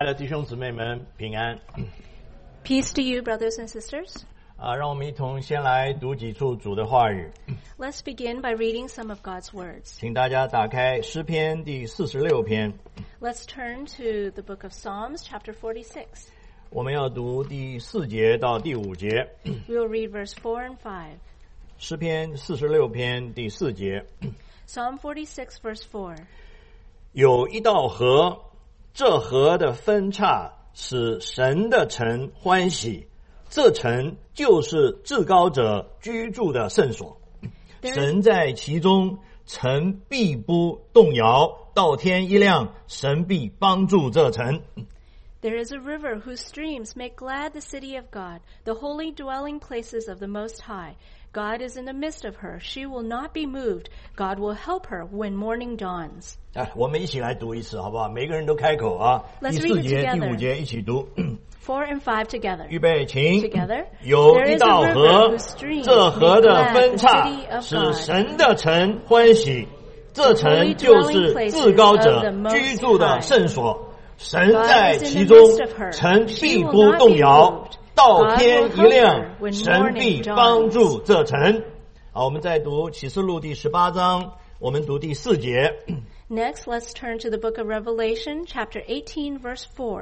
的弟兄姊妹们平安。 Peace to you, brothers and sisters. 让我们一同先来读几处主的话语。 Let's begin by reading some of God's words. 请大家打开诗篇第46篇， Let's turn to the book of Psalms, chapter 46. 我们要读第4节到第5节。 We will read verse 4 and 5. 诗篇46篇第4节， Psalm 46, verse 4. 有一道河，这河的分叉使神的城欢喜，这城就是至高者居住的圣所。神在其中，城必不动摇，到天一亮，神必帮助这城。 There is a river whose streams make glad the city of God, the holy dwelling places of the Most High. God is in the midst of her. She will not be moved. God will help her when morning dawns. 我们一起来读一次好不好？每个人都开口啊。 Let's 第 read 4 it 节、 together. 第5节一起读。 4 and 5 together. 预备，请。 Together. 有一道 There is a 河 river whose streams， 这河的 make glad 分 the 叉 city of 使 God， 神的城欢喜，这城就是至高者居住的圣所。神在其中，城必不动摇，到天一亮，神必帮助这城。好，我们再读启示录第18章，我们读第4节。 Next, let's turn to the book of Revelation, chapter 18, verse 4.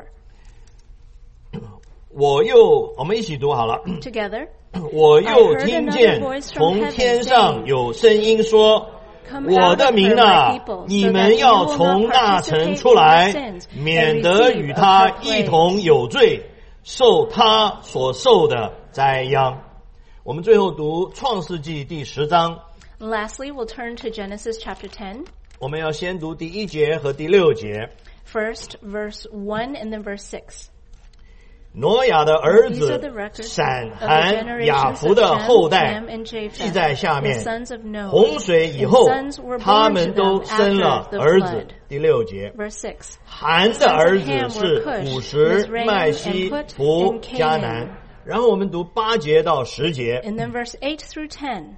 我们一起读好了。 Together. 我又听见从天上有声音说，我的民啊，你们要从那城出来，免得与他一同有罪，受他所受的灾殃。我们最后读创世纪第10章。 Lastly, we'll turn to Genesis chapter 10. 我们要先读第1节和第6节。 First, verse 1 and then verse 6. 挪亚的儿子闪、含、雅弗的后代记在下面。洪水以后，他们都生了儿子。第6节。含的儿子是古时、麦西、图、迦南。然后我们读8节到10节。 And then verse 8 through 10.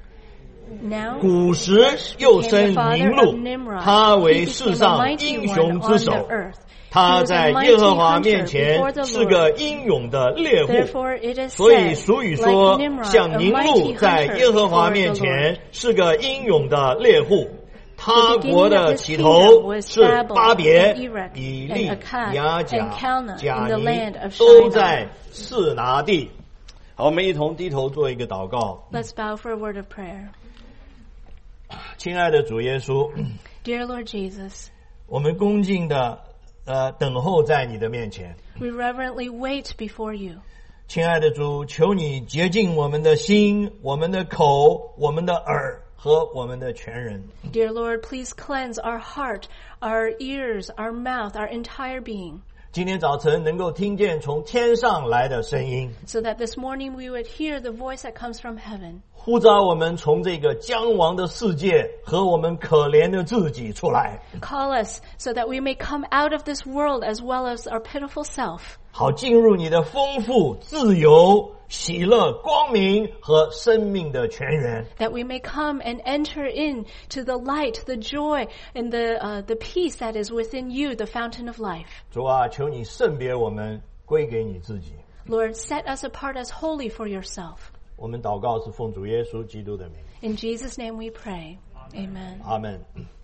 Now, 古时又生宁禄，他为世上英雄之首。他在耶和华面前是个英勇的猎户，所以俗语说，像宁禄在耶和华面前是个英勇的猎户。他国的起头是巴别、以利、亚甲、贾尼，都在示拿地。好，我们一同低头做一个祷告。 Let's bow for a word of prayer. 亲爱的主耶稣， Dear Lord Jesus, 我们恭敬的等候在你的面前。 we reverently wait before you. 亲爱的主，求你洁净我们的心、我们的口、我们的耳和我们的全人。 Dear Lord, please cleanse our heart, our ears, our mouth, our entire being. 今天早晨能够听见从天上来的声音， So that this morning we would hear the voice that comes from heaven. 呼召我们从这个将亡的世界和我们可怜的自己出来， Call us so that we may come out of this world as well as our pitiful self. 好进入你的丰富、自由、喜乐、光明和生命的泉源。 That we may come and enter into the light, the joy, and the peace that is within you, the fountain of life. 主啊，求你圣别我们，归给你自己。 Lord, set us apart as holy for yourself. 我们祷告是奉主耶稣基督的名。 In Jesus' name we pray. Amen. 阿们。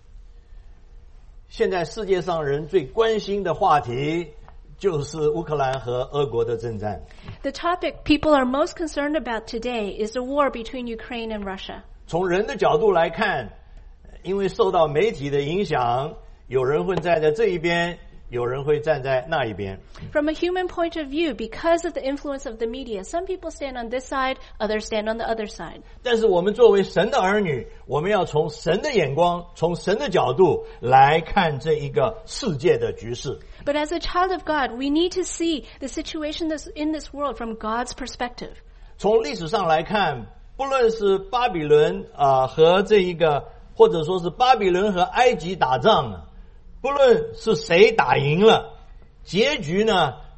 现在世界上人最关心的话题就是乌克兰和俄国的征战。 The topic people are most concerned about today is the war between Ukraine and Russia. 从人的角度来看，因为受到媒体的影响，有人会站在这一边，有人会站在那一边。 From a human point of view, because of the influence of the media, some people stand on this side, others stand on the other side. 但是我们作为神的儿女，我们要从神的眼光，从神的角度来看这一个世界的局势。 But as a child of God, we need to see the situation that's in this world from God's perspective. 从历史上来看，不论是巴比伦和这一个，或者说是巴比伦和埃及打仗，不论是谁打赢了，结局呢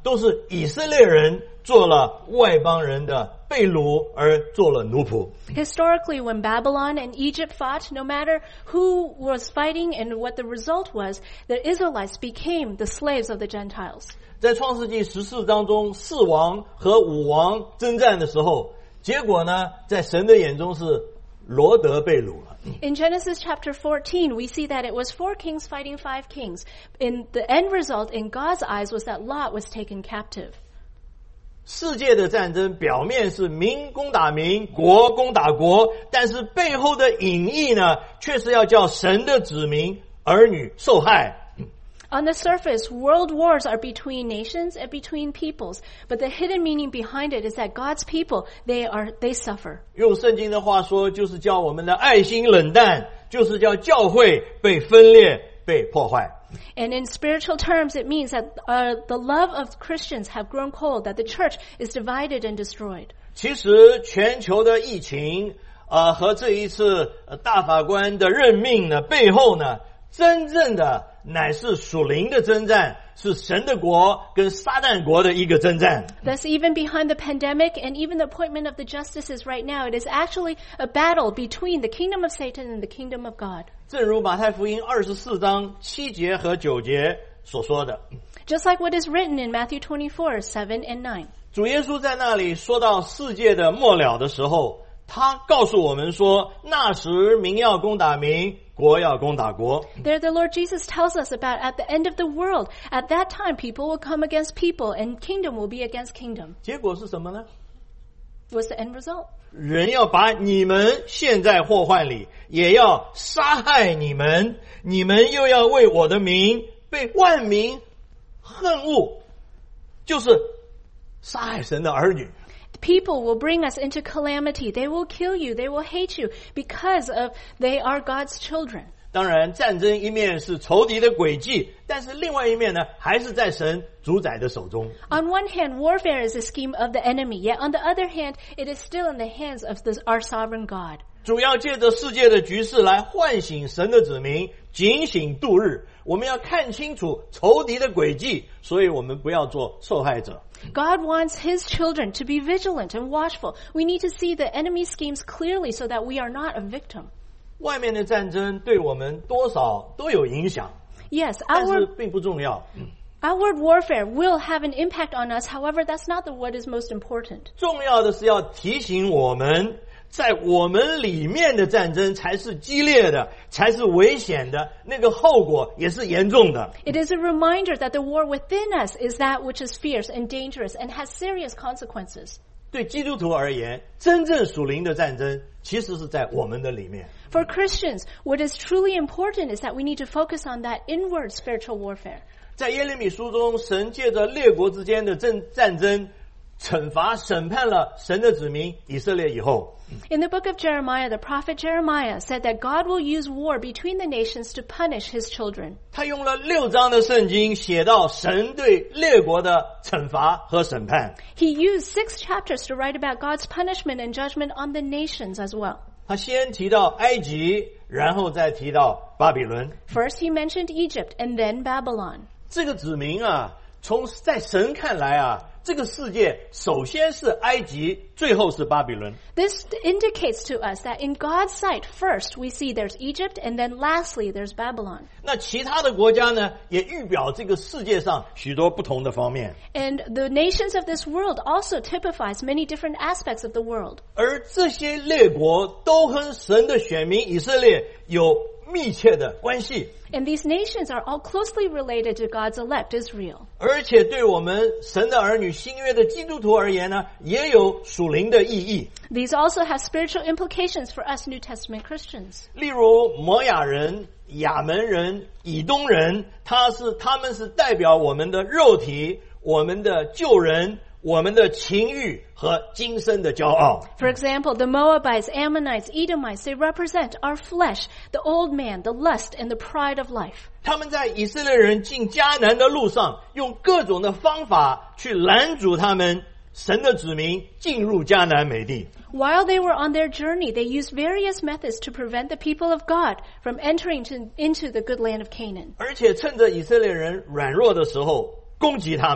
都是以色列人做了外邦人的被掳而做了奴仆。 Historically, when Babylon and Egypt fought, no matter who was fighting and what the result was, the Israelites became the slaves of the Gentiles. 在创世纪14章中，4王和5王征战的时候，结果呢，在神的眼中是罗得被掳了。 In Genesis chapter 14, we see that it was 4 kings fighting 5 kings. In the end result, in God's eyes, was that Lot was taken captive. 世界的战争表面是民攻打民，国攻打国，但是背后的隐意呢，却是要叫神的子民儿女受害。 On the surface, world wars are between nations and between peoples, but the hidden meaning behind it is that God's people, they suffer. 用圣经的话说，就是叫我们的爱心冷淡，就是叫教会被分裂、被破坏。 And in spiritual terms, it means that the love of Christians have grown cold, that the church is divided and destroyed. 其实全球的疫情和这一次大法官的任命呢，背后呢，真正的乃是属灵的征战，是神的国跟撒旦国的一个征战。 Thus, even behind the pandemic and even the appointment of the justices right now, it is actually a battle between the kingdom of Satan and the kingdom of God. 正如马太福音24章7节和9节所说的。 Just like what is written in Matthew 24, 7 and 9. 主耶稣在那里说到世界的末了的时候，他告诉我们说，那时民要攻打民，国要攻打国。 There the Lord Jesus tells us about at the end of the world, at that time people will come against people and kingdom will be against kingdom. 结果是什么呢？ What's the end result? 人要把你们陷在祸患里，也要杀害你们，你们又要为我的名被万民恨恶，就是杀害神的儿女。 People will bring us into calamity. They will kill you. They will hate you because of they are God's children. 当然，战争一面是仇敌的诡计，但是另外一面呢，还是在神主宰的手中。 On one hand, warfare is a scheme of the enemy. Yet on the other hand, it is still in the hands of our sovereign God. 主要借着世界的局势来唤醒神的子民，警醒度日。我们要看清楚仇敌的诡计，所以我们不要做受害者。 God wants his children to be vigilant and watchful. We need to see the enemy schemes clearly so that we are not a victim. 外面的战争对我们多少都有影响， Yes, 但是并不重要。 outward warfare will have an impact on us. However, that's not what is most important. 重要的是要提醒我们，在我们里面的战争才是激烈的，才是危险的，那个后果也是严重的。 It is a reminder that the war within us is that which is fierce and dangerous and has serious consequences. 对基督徒而言，真正属灵的战争其实是在我们的里面。 For Christians, what is truly important is that we need to focus on that inward spiritual warfare. 在耶利米书中，神借着列国之间的战争，惩罚审判了神的子民以色列以后， In the book of Jeremiah, the prophet Jeremiah said that God will use war between the nations to punish his children. 他用了6章的圣经写到神对列国的惩罚和审判。 He used 6 chapters to write about God's punishment and judgment on the nations as well. 他先提到埃及，然后再提到巴比伦。 First, he mentioned Egypt and then Babylon. 这个指明啊，在神看来啊，这个世界首先是埃及，最后是巴比伦。 This indicates to us that in God's sight, first we see there's Egypt and then lastly there's Babylon. 那其他的国家呢，也预表这个世界上许多不同的方面。 And the nations of this world also typifies many different aspects of the world. 而这些列国都和神的选民以色列有密切的关系。 And these nations are all closely related to God's elect Israel. 而且对我们神的儿女新约的基督徒而言呢，也有属灵的意义。 These also have spiritual implications for us New Testament Christians. 例如摩亚人、亚门人、以东人，他们是代表我们的肉体、我们的旧人、我们的情欲和今生的骄傲。 For example, the Moabites, Ammonites, Edomites, they represent our flesh, the old man, the lust, and the pride of life. 他们在以色列人进迦南的路上，用各种的方法去拦阻他们神的子民进入迦南美地。 While they were on their journey, they used various methods to prevent the people of God from entering into the good land of Canaan. 而且趁着以色列人软弱的时候攻击他们，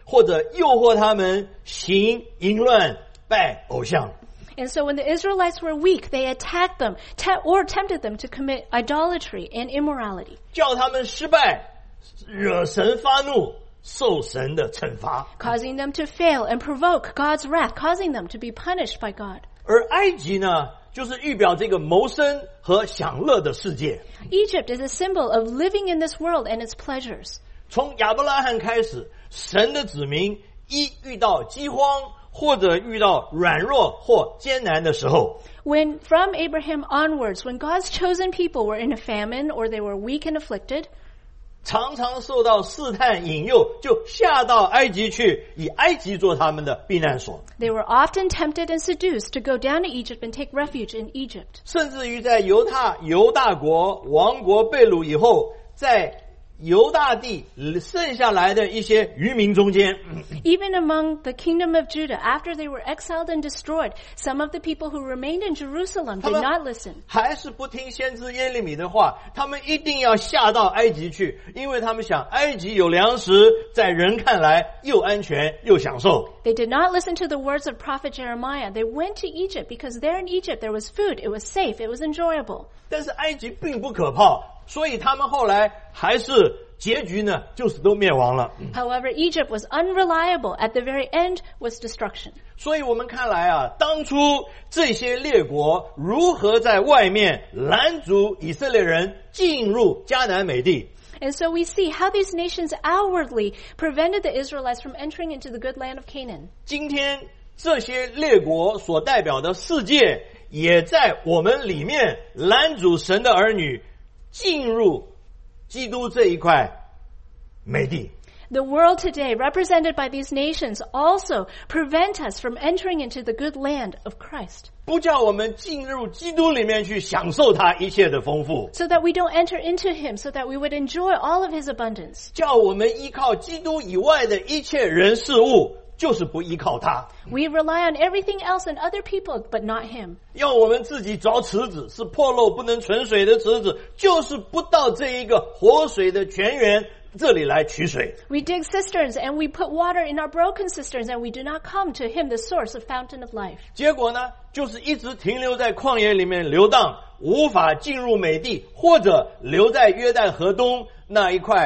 或者诱惑他们行淫乱、拜偶像。 And so when the Israelites were weak, they attacked them or tempted them to commit idolatry and immorality. 叫他们失败，惹神发怒，受神的惩罚。 Causing them to fail and provoke God's wrath, causing them to be punished by God. 而埃及呢，就是预表这个谋生和享乐的世界。 Egypt is a symbol of living in this world and its pleasures. 从亚伯拉罕开始，神的子民一遇到饥荒或者遇到软弱或艰难的时候， When from Abraham onwards, when God's chosen people were in a famine or they were weak and afflicted, 常常受到试探引诱，就下到埃及去，以埃及做他们的避难所。 they were often tempted and seduced to go down to Egypt and take refuge in Egypt. 甚至于在犹大国亡国被掳以后，在犹大地剩下来的一些渔民中间， Even among the kingdom of Judah, after they were exiled and destroyed, some of the people who remained in Jerusalem did not listen. 还是不听先知耶利米的话，他们一定要下到埃及去，因为他们想埃及有粮食，在人看来又安全又享受。 They did not listen to the words of prophet Jeremiah. They went to Egypt because there in Egypt there was food, it was safe, it was enjoyable. 但是埃及并不可靠，所以他们后来还是结局呢，就是都灭亡了。 However, Egypt was unreliable. At the very end was destruction. 所以我们看来啊，当初这些列国如何在外面拦阻以色列人进入迦南美地。 And so we see how these nations outwardly prevented the Israelites from entering into the good land of Canaan. 今天这些列国所代表的世界，也在我们里面拦阻神的儿女进入基督这一块美地。 The world today, represented by these nations, also prevent us from entering into the good land of Christ. 不叫我们进入基督里面去享受他一切的丰富， So that we don't enter into him, so that we would enjoy all of his abundance. 叫我们依靠基督以外的一切人事物，就是不依靠他。 We rely on everything else and other people, but not him. 要我们自己凿池子，是破漏不能存水的池子，就是不到这一个活水的泉源这里来取水。 We dig cisterns and we put water in our broken cisterns, and we do not come to him, the source of fountain of life. 结果呢，就是一直停留在旷野里面流荡，无法进入美地，或者留在约旦河东那一块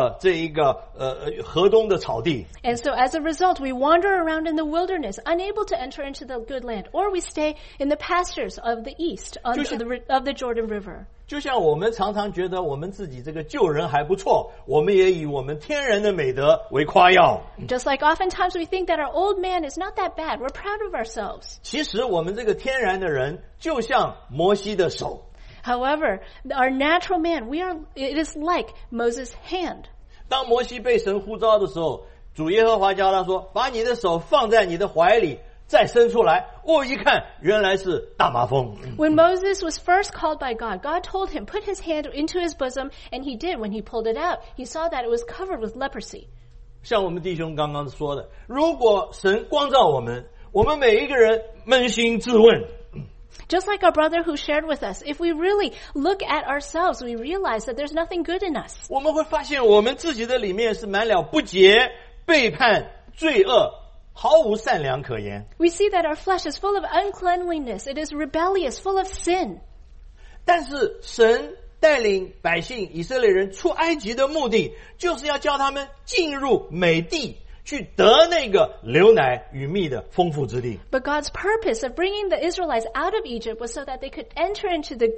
河东的草地。 And so as a result, we wander around in the wilderness, unable to enter into the good land, or we stay in the pastures of the east of the Jordan River. 就像我们常常觉得我们自己这个救人还不错，我们也以我们天然的美德为夸耀。 Just like oftentimes we think that our old man is not that bad, we're proud of ourselves. 其实我们这个天然的人，就像摩西的手。 However, our natural man, it is like Moses' hand. 当摩西被神呼召的时候，主耶和华教他说：“把你的手放在你的怀里，再伸出来。”一看，原来是大麻风。 When Moses was first called by God, God told him, put his hand into his bosom, and he did. When he pulled it out, he saw that it was covered with leprosy. 像我们弟兄刚刚说的，如果神光照我们，我们每一个人扪心自问。 Just like our brother who shared with us, if we really look at ourselves, we realize that there's nothing good in us. 我们会发现我们自己的里面是满了不洁、背叛、罪恶，毫无善良可言。 We see that our flesh is full of uncleanliness. It is rebellious, full of sin. 但是神带领百姓以色列人出埃及的目的，就是要叫他们进入美地，去得那个流奶与蜜的丰富之地。 But God's purpose of bringing the Israelites out of Egypt was so that they could enter into the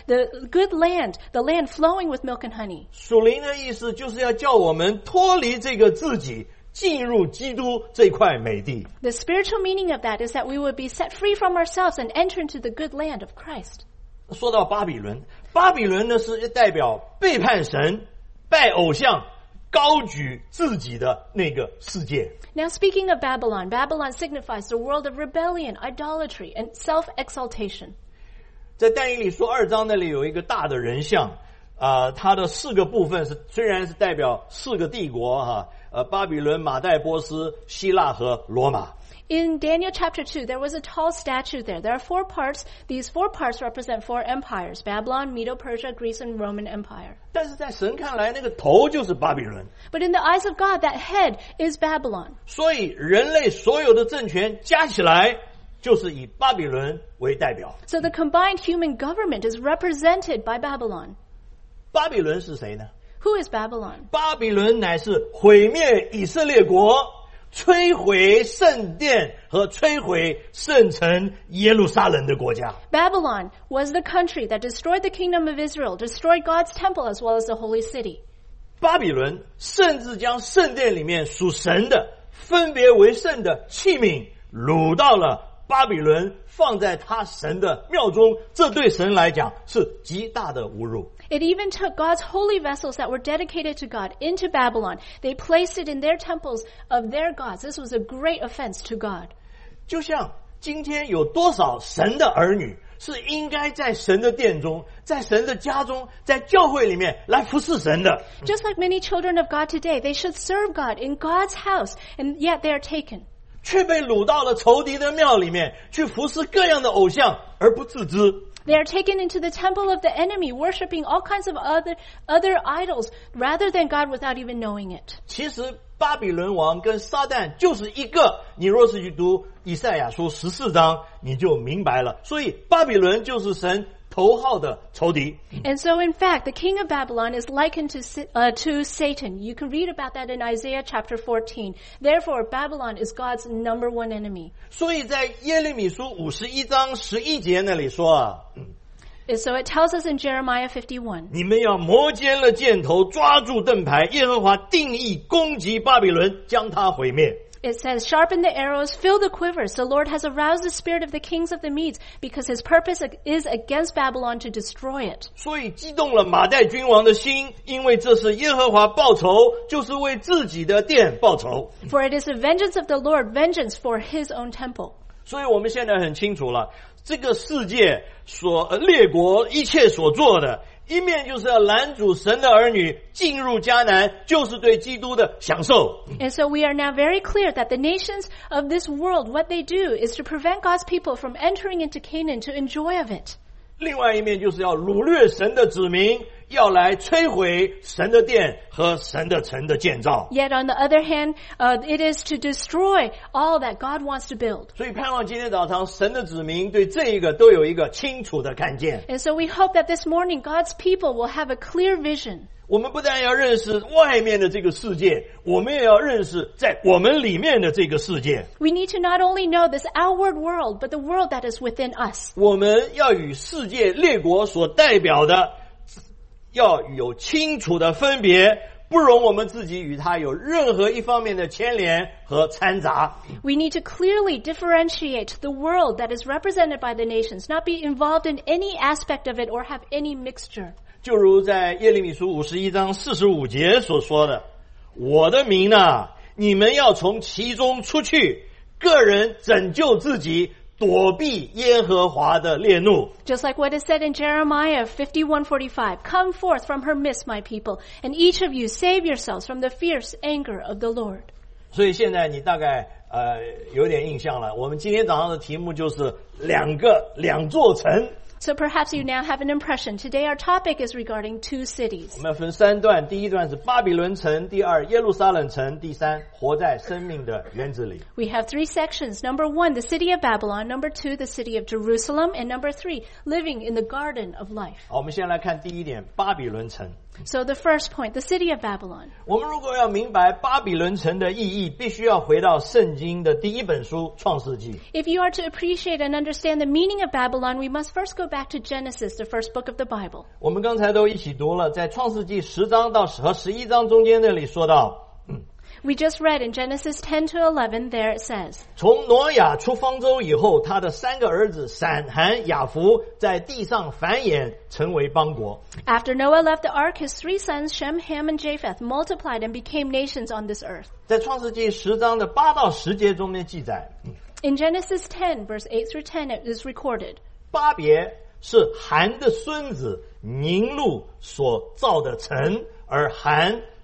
good land, the land flowing with milk and honey. 属灵的意思就是要叫我们脱离这个自己，进入基督这块美地。 The spiritual meaning of that is that we would be set free from ourselves and enter into the good land of Christ. 说到巴比伦，巴比伦呢是代表背叛神、拜偶像、高举自己的那个世界。 Now speaking of Babylon, Babylon signifies the world of rebellion, idolatry, and self-exaltation. 在但以理书2章那里有一个大的人像，它的4个部分虽然是代表4个帝国巴比伦、马代波斯、希腊和罗马。 In Daniel chapter 2, there was a tall statue there. There are 4 parts. These 4 parts represent 4 empires: Babylon, Medo-Persia, Greece, and Roman Empire. 但是在神看来，那个头就是巴比伦。 But in the eyes of God, that head is Babylon. 所以人类所有的政权加起来，就是以巴比伦为代表。 So the combined human government is represented by Babylon. 巴比伦是谁呢？ Who is Babylon? 巴比伦乃是毁灭以色列国，摧毁圣殿和摧毁圣城耶路撒冷的国家。 Babylon was the country that destroyed the kingdom of Israel, destroyed God's temple as well as the holy city. 巴比伦甚至将圣殿里面属神的分别为圣的器皿掳到了巴比伦，放在他神的庙中，这对神来讲是极大的侮辱。 It even took God's holy vessels that were dedicated to God into Babylon. They placed it in their temples of their gods. This was a great offense to God. 就像今天有多少神的儿女是应该在神的殿中，在神的家中，在教会里面来服侍神的。 Just like many children of God today, they should serve God in God's house, and yet they are taken. 却被掳到了仇敌的庙里面去服侍各样的偶像而不自知。 They are taken into the temple of the enemy, worshiping all kinds of other idols rather than God without even knowing it. 其实巴比伦王跟撒旦就是一个，你若是去读以赛亚书14章，你就明白了。所以巴比伦就是神头号的仇敌。 And so in fact, the king of Babylon is likened to Satan. You can read about that in Isaiah chapter 14. Therefore, Babylon is God's number 1 enemy. 所以在耶利米书51章11节那里说啊， So it tells us in Jeremiah 51. 你们要摩肩了箭头，抓住盾牌，耶和华定义攻击巴比伦，将它毁灭。 It says, sharpen the arrows, fill the quivers. The Lord has aroused the spirit of the kings of the Medes because his purpose is against Babylon to destroy it. 所以激动了马代君王的心，因为这是耶和华报仇，就是为自己的殿报仇。 For it is the vengeance of the Lord, vengeance for his own temple. 所以我们现在很清楚了，这个世界列国一切所做的，一面就是要拦阻神的儿女进入迦南，就是对基督的享受。 And so we are now very clear that the nations of this world, what they do is to prevent God's people from entering into Canaan to enjoy of it. 另外一面就是要掳掠神的子民，要来摧毁神的殿和神的城的建造。 Yet on the other hand, it is to destroy all that God wants to build. 所以盼望今天早上神的子民对这一个都有一个清楚的看见。 And so we hope that this morning God's people will have a clear vision. 我们不但要认识外面的这个世界，我们也要认识在我们里面的这个世界。 We need to not only know this outward world, but the world that is within us. 我们要与世界列国所代表的要有清楚的分别，不容我们自己与它有任何一方面的牵连和掺杂。 We need to clearly differentiate the world that is represented by the nations, not be involved in any aspect of it or have any mixture. 就如在耶利米书51章45节所说的，我的民啊，你们要从其中出去，个人拯救自己，躲避耶和华的烈怒。 Just like what is said in Jeremiah 51:45, come forth from her midst, my people, and each of you save yourselves from the fierce anger of the Lord. 所以现在你大概有点印象了，我们今天早上的题目就是两座城。 So perhaps you now have an impression. Today our topic is regarding 2 cities. 我们要分3段，第一段是巴比伦城，第二耶路撒冷城，第三活在生命的园子里。 We have 3 sections. Number 1, the city of Babylon. Number 2, the city of Jerusalem. And number 3, living in the garden of life. 好，我们先来看第一点，巴比伦城。 So the first point, the city of Babylon. 我们如果要明白巴比伦城的意义，必须要回到圣经的第一本书《创世纪》。 If you are to appreciate and understand the meaning of Babylon, we must first go back to Genesis, the first book of the Bible. 我们刚才都一起读了，在创世纪10章到和11章中间那里说到， We just read in Genesis 10 to 11, there it says, 从挪亚出方舟以后，他的3个儿子闪、含、雅弗在地上繁衍，成为邦国。 After Noah left the ark, his 3 sons, Shem, Ham, and Japheth, multiplied and became nations on this earth. 在创世纪10章的8到10节中间记载， In Genesis 10, verse 8 through 10, it is recorded, 巴别是含的孙子宁禄所造的城，而含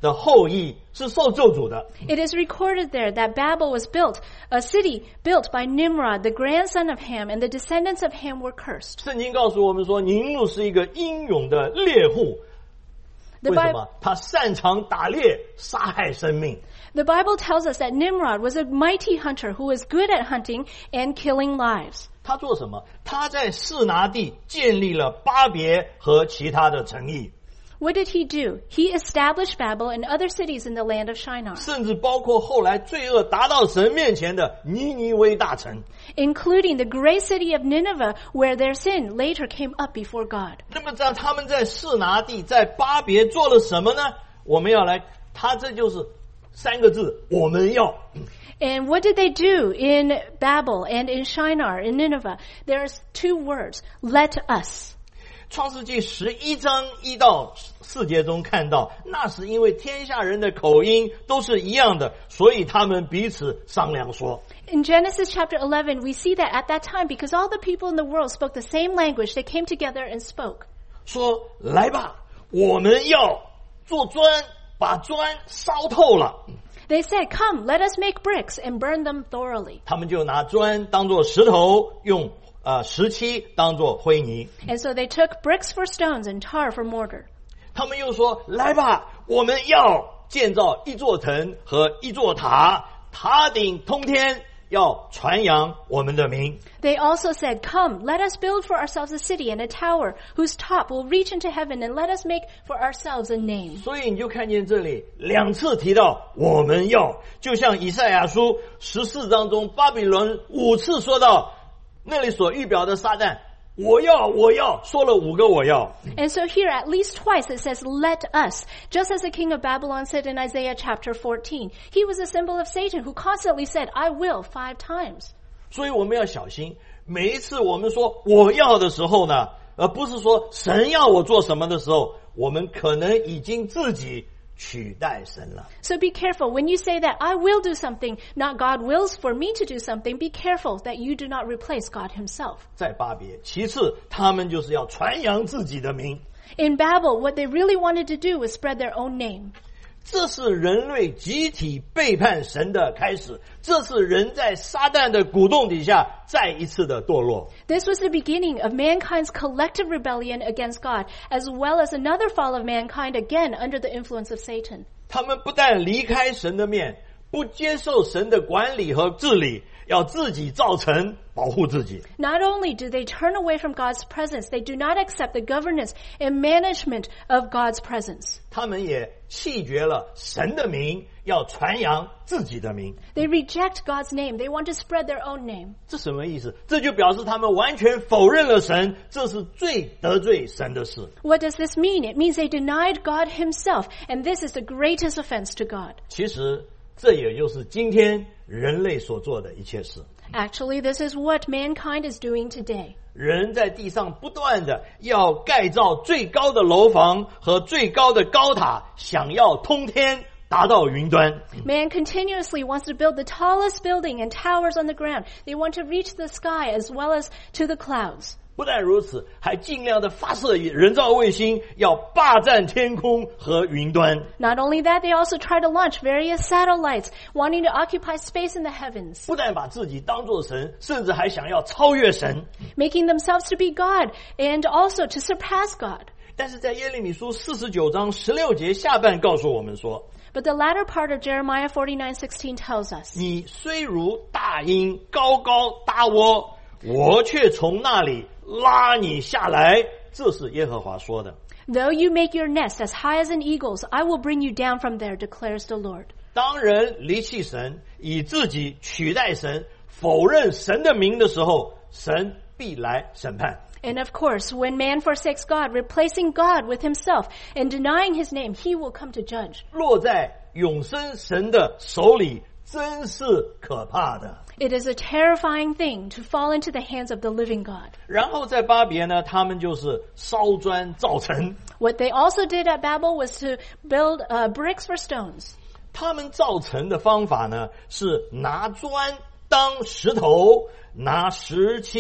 的后裔是受咒诅的。 It is recorded there that Babel was built, a city built by Nimrod, the grandson of Ham, and the descendants of Ham were cursed. 圣经告诉我们说，宁录是一个英勇的猎户。为什么？他擅长打猎，杀害生命。 The Bible tells us that Nimrod was a mighty hunter who was good at hunting and killing lives. 他做什么？他在示拿地建立了巴别和其他的城邑。 What did he do? He established Babel and other cities in the land of Shinar, 甚至包括后来罪恶达到神面前的尼尼微大城， including the great city of Nineveh, where their sin later came up before God. 那么在他们在示拿地在巴别做了什么呢？我们要来，他这就是三个字，我们要。 And what did they do in Babel and in Shinar, in Nineveh? There's two words, let us. 创世纪11章1到4节中看到，那是因为天下人的口音都是一样的，所以他们彼此商量说。 In Genesis chapter 11, we see that at that time, because all the people in the world spoke the same language, they came together and spoke. 说来吧，我们要做砖，把砖烧透了。 They said, come, let us make bricks and burn them thoroughly. 他们就拿砖当作石头，用石漆当作灰泥。 And so they took bricks for stones and tar for mortar. 他们又说，来吧，我们要建造一座城和一座塔，塔顶通天，要传扬我们的名。 They also said, come, let us build for ourselves a city and a tower whose top will reach into heaven, and let us make for ourselves a name. 所以你就看见这里2次提到我们要，就像以赛亚书14章中巴比伦5次说到那里所预表的撒旦，我要，说了5个我要。 And so here at least twice it says, let us, just as the king of Babylon said in Isaiah chapter 14. He was a symbol of Satan who constantly said, I will 5 times. 所以我们要小心，每一次我们说我要的时候呢，而不是说神要我做什么的时候，我们可能已经自己取代神了。 So be careful. When you say that I will do something, not God wills for me to do something, be careful that you do not replace God himself. 在巴别，其次他们就是要传扬自己的名。 In Babel, what they really wanted to do was spread their own name. 这是人类集体背叛神的开始，这是人在撒旦的鼓动底下再一次的堕落。 This was the beginning of mankind's collective rebellion against God, as well as another fall of mankind again under the influence of Satan. 他们不但离开神的面，不接受神的管理和治理，要自己造成保护自己。 Not only do they turn away from God's presence, they do not accept the governance and management of God's presence. 他们也弃绝了神的名，要传扬自己的名。 They reject God's name. They want to spread their own name. 这什么意思？这就表示他们完全否认了神，这是最得罪神的事。 What does this mean? It means they denied God himself, and this is the greatest offense to God. 其实这也就是今天人类所做的一切事。 Actually, this is what mankind is doing today. 人在地上不断的要盖造最高的楼房和最高的高塔，想要通天达到云端。 Man continuously wants to build the tallest building and towers on the ground. They want to reach the sky as well as to the clouds. 不但如此，还尽量的发射人造卫星，要霸占天空和云端。 Not only that, they also try to launch various satellites, wanting to occupy space in the heavens, 不但把自己当作神，甚至还想要超越神。 making themselves to be God and also to surpass God. 但是在耶利米书49章16节下半告诉我们说， But the latter part of Jeremiah 49:16 tells us, 你虽如大鹰高高搭窝，我却从那里拉你下来。这是耶和华说的。 Though you make your nest as high as an eagle's, I will bring you down from there, declares the Lord. 当人离弃神，以自己取代神，否认神的名的时候，神必来审判。 And of course, when man forsakes God, replacing God with himself and denying his name, he will come to judge. 落在永生神的手里，真是可怕的。 It is a terrifying thing to fall into the hands of the living God. 然后在巴别呢，他们就是烧砖造城。 What they also did at Babel was to build bricks for stones. 他们造城的方法呢，是拿砖当石头，拿石漆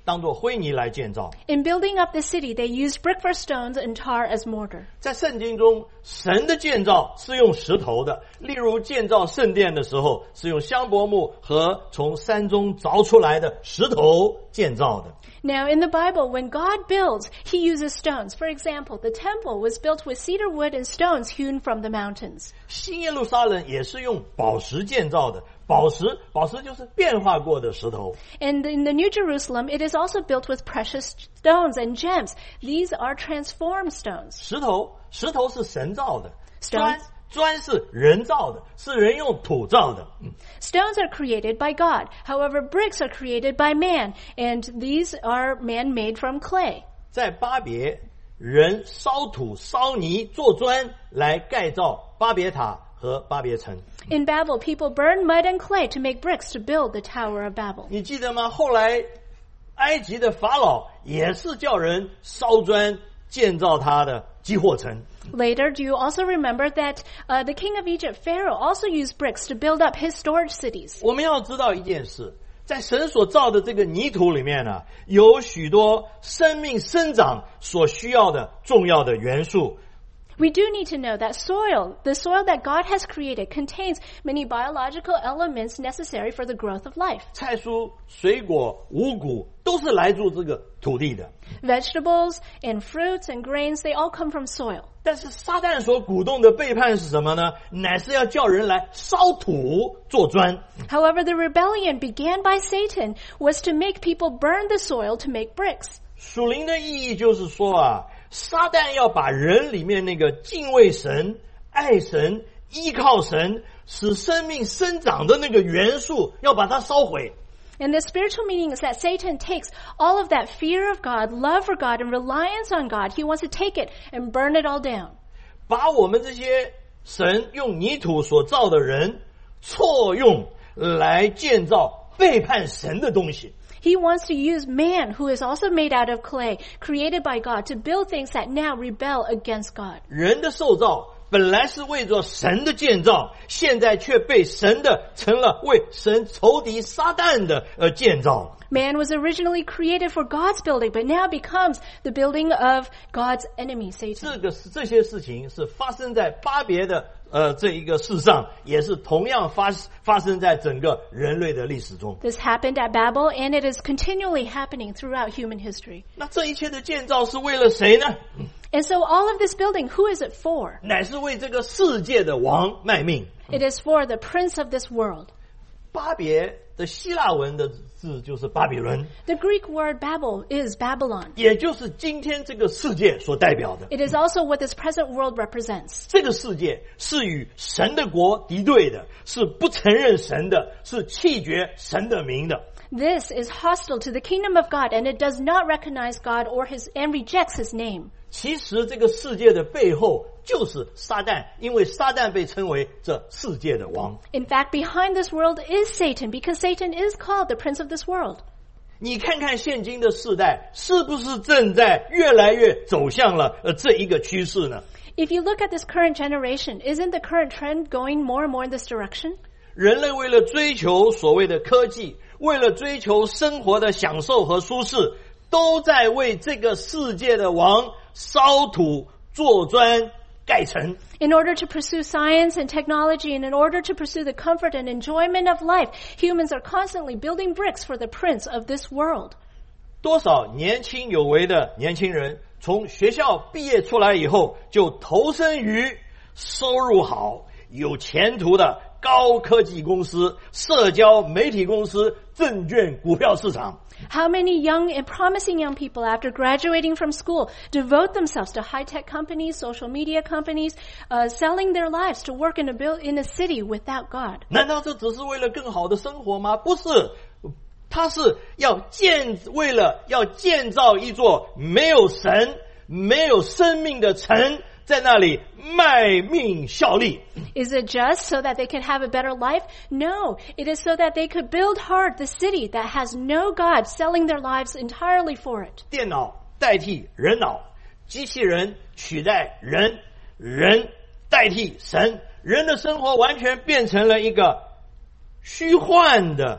当作灰泥来建造。 In building up the city, they used brick for stones and tar as mortar. 在圣经中，神的建造是用石头的，例如建造圣殿的时候，是用香柏木和从山中凿出来的石头建造的。 Now, in the Bible, when God builds, he uses stones. For example, the temple was built with cedar wood and stones hewn from the mountains. 新耶路撒冷也是用宝石建造的，宝石就是变化过的石头。 And in the New Jerusalem, it is also built with precious stones and gems. These are transformed stones. 石头是神造的， Stones 砖是人造的，是人用土造的。 Stones are created by God. However, bricks are created by man, and these are man-made from clay. 在巴别，人烧土烧泥做砖来盖造巴别塔和巴别城。 In Babel, people burned mud and clay to make bricks to build the Tower of Babel. 你记得吗？后来埃及的法老也是叫人烧砖建造他的基货城。 Later, do you also remember that the king of Egypt, Pharaoh, also used bricks to build up his storage cities? 我们要知道一件事，在神所造的这个泥土里面呢，有许多生命生长所需要的重要的元素。 We do need to know that the soil that God has created, contains many biological elements necessary for the growth of life. 菜蔬、水果、五谷都是来自这个土地的。 Vegetables and fruits and grains, they all come from soil. 但是撒旦所鼓动的背叛是什么呢？乃是要叫人来烧土做砖。 However, the rebellion began by Satan was to make people burn the soil to make bricks. 属灵的意义就是说啊，撒旦要把人里面那个敬畏神、爱神、依靠神、使生命生长的那个元素，要把它烧毁。 And the spiritual meaning is that Satan takes all of that fear of God, love for God, and reliance on God. He wants to take it and burn it all down. 把我们这些神用泥土所造的人错用来建造背叛神的东西。 He wants to use man, who is also made out of clay, created by God, to build things that now rebel against God. 人的受造本来是为着神的建造，现在却被神的成了为神仇敌撒旦的建造。 Man was originally created for God's building, but now becomes the building of God's enemy, Satan. 这些事情是发生在巴别的这一个世上，也是同样发生在整个人类的历史中。 This happened at Babel, and it is continually happening throughout human history. 那这一切的建造是为了谁呢？ And so all of this building, who is it for? 乃是为这个世界的王卖命。 It is for the prince of this world. 巴别的希腊文的字就是巴比伦， The Greek word Babel is Babylon. 也就是今天这个世界所代表的。 It is also what this present world represents. 这个世界是与神的国敌对的，是不承认神的，是弃绝神的名的。 This is hostile to the kingdom of God, and it does not recognize God and rejects his name. 其实这个世界的背后就是撒旦，因为撒旦被称为这世界的王。 In fact, behind this world is Satan, because Satan is called the prince of this world. 你看看现今的世代是不是正在越来越走向了这一个趋势呢？ If you look at this current generation, isn't the current trend going more and more in this direction? 人类为了追求所谓的科技，为了追求生活的享受和舒适，都在为这个世界的王烧土做砖盖城。 In order to pursue science and technology, and in order to pursue the comfort and enjoyment of life, humans are constantly building bricks for the prince of this world. 多少年轻有为的年轻人从学校毕业出来以后，就投身于收入好、有前途的高科技公司、社交媒体公司、证券股票市场。 How many young and promising young people after graduating from school devote themselves to high-tech companies, social media companies, selling their lives to work in a city without God? 难道这只是为了更好的生活吗？不是，它是为了要建造一座没有神、没有生命的城，在那里卖命效力。 Is it just so that they can have a better life? No, it is so that they could build hard the city that has no God, selling their lives entirely for it. 电脑代替人脑，机器人取代人，人代替神，人的生活完全变成了一个虚幻的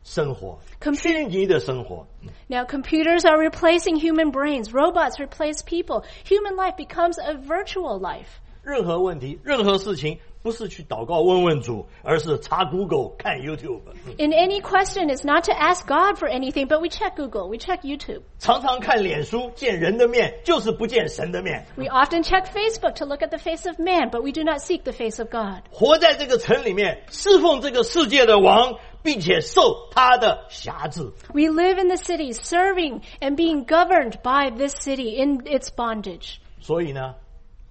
生活，虚拟的生活。 Now computers are replacing human brains. Robots replace people. Human life becomes a virtual life. 任何问题，任何事情，不是去祷告问问主，而是查 Google 看 YouTube。 In any question, it's not to ask God for anything, but we check Google, we check YouTube. 常常看脸书，见人的面，就是不见神的面。 We often check Facebook to look at the face of man, but we do not seek the face of God. 活在这个城里面，侍奉这个世界的王，并且受他的辖制。 We live in the city, serving and being governed by this city in its bondage. 所以呢，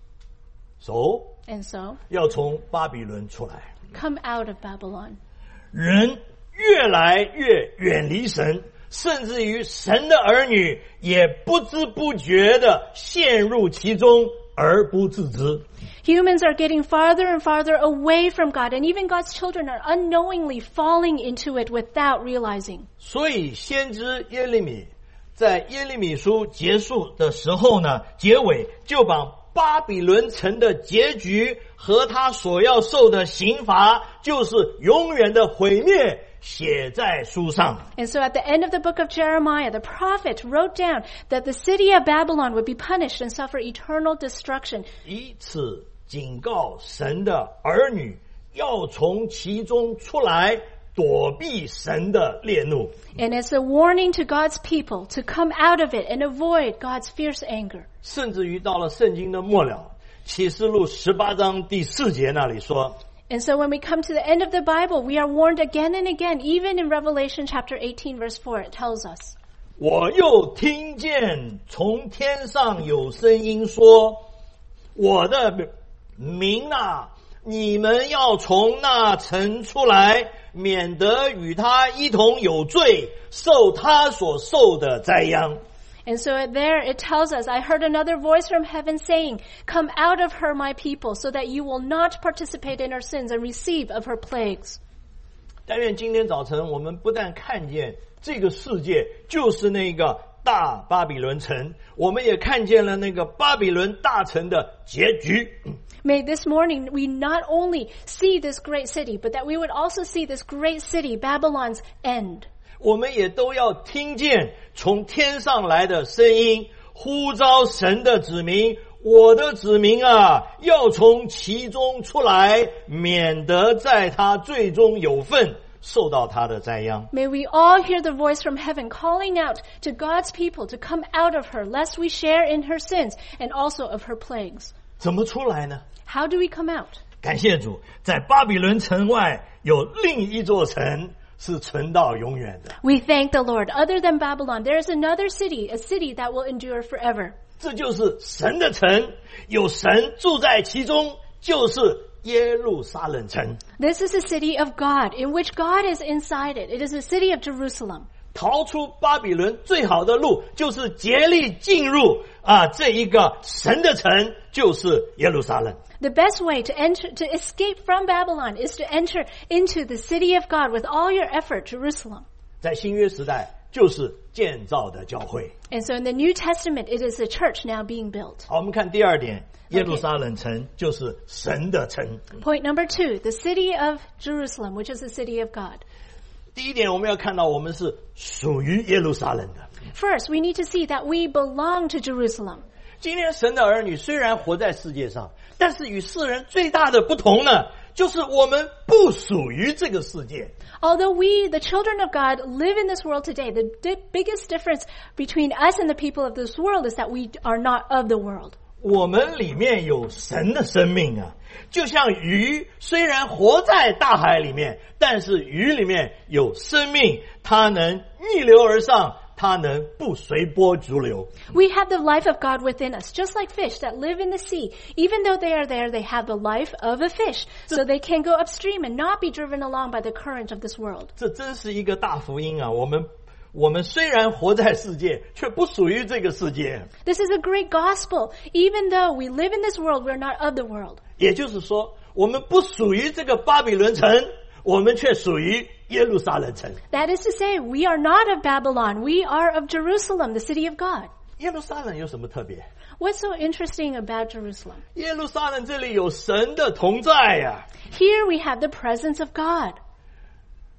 And so, 要从巴比伦出来。 come out of Babylon. 人越来越远离神，甚至于神的儿女也不知不觉地陷入其中而不自知。 Humans are getting farther and farther away from God, and even God's children are unknowingly falling into it without realizing. 所以先知耶利米在耶利米书结束的时候呢，结尾就把巴比伦城的结局和他所要受的刑罚，就是永远的毁灭，写在书上。 And so at the end of the book of Jeremiah, the prophet wrote down that the city of Babylon would be punished and suffer eternal destruction. 以此警告神的儿女要从其中出来，躲避神的烈怒。 And it's a warning to God's people to come out of it and avoid God's fierce anger. 甚至于到了圣经的末了，启示录18章第4节那里说， And so when we come to the end of the Bible, we are warned again and again, even in Revelation chapter 18 verse 4, it tells us. 我又听见从天上有声音说，我的民啊，你们要从那城出来，免得与他一同有罪，受他所受的灾殃。 And so there it tells us, I heard another voice from heaven saying, come out of her, my people, so that you will not participate in her sins and receive of her plagues. 但愿今天早晨我们不但看见这个世界就是那个大巴比伦城，我们也看见了那个巴比伦大城的结局。 May this morning we not only see this great city, but that we would also see this great city, Babylon's end. 我们也都要听见从天上来的声音，呼召神的子民，我的子民啊，要从其中出来，免得在他罪中有份，受到他的灾殃。 May we all hear the voice from heaven calling out to God's people to come out of her, lest we share in her sins and also of her plagues. 怎么出来呢？ How do we come out? 感谢主，在巴比伦城外有另一座城是存到永远的。 We thank the Lord. Other than Babylon, there is another city, a city that will endure forever. 这就是神的城，有神住在其中，就是耶路撒冷城。 This is a city of God, in which God is inside it. It is a city of Jerusalem. 逃出巴比伦最好的路，就是竭力进入这一个神的城，就是耶路撒冷。 The best way to escape from Babylon is to enter into the city of God with all your effort, Jerusalem. 在新约时代，就是建造的教会。 And so in the New Testament, it is the church now being built. 好，我们看第二点，耶路撒冷城就是神的城。 Point number 2, the city of Jerusalem, which is the city of God. 第一点，我们要看到我们是属于耶路撒冷的。 First, we need to see that we belong to Jerusalem. 今天神的儿女虽然活在世界上，但是与世人最大的不同呢，就是我们不属于这个世界。 Although we, the children of God, live in this world today, the biggest difference between us and the people of this world is that we are not of the world. 我们里面有神的生命啊，就像鱼虽然活在大海里面，但是鱼里面有生命，它能逆流而上，它能不随波逐流。 We have the life of God within us, just like fish that live in the sea. Even though they are there, they have the life of a fish, so they can go upstream and not be driven along by the current of this world. 这真是一个大福音啊！我们虽然活在世界，却不属于这个世界。 This is a great gospel. Even though we live in this world, we are not of the world. 也就是说，我们不属于这个巴比伦城，我们却属于耶路撒冷城。 That is to say, we are not of Babylon. We are of Jerusalem, the city of God. 耶路撒冷有什么特别？ What's so interesting about Jerusalem? 耶路撒冷这里有神的同在呀。 Here we have the presence of God.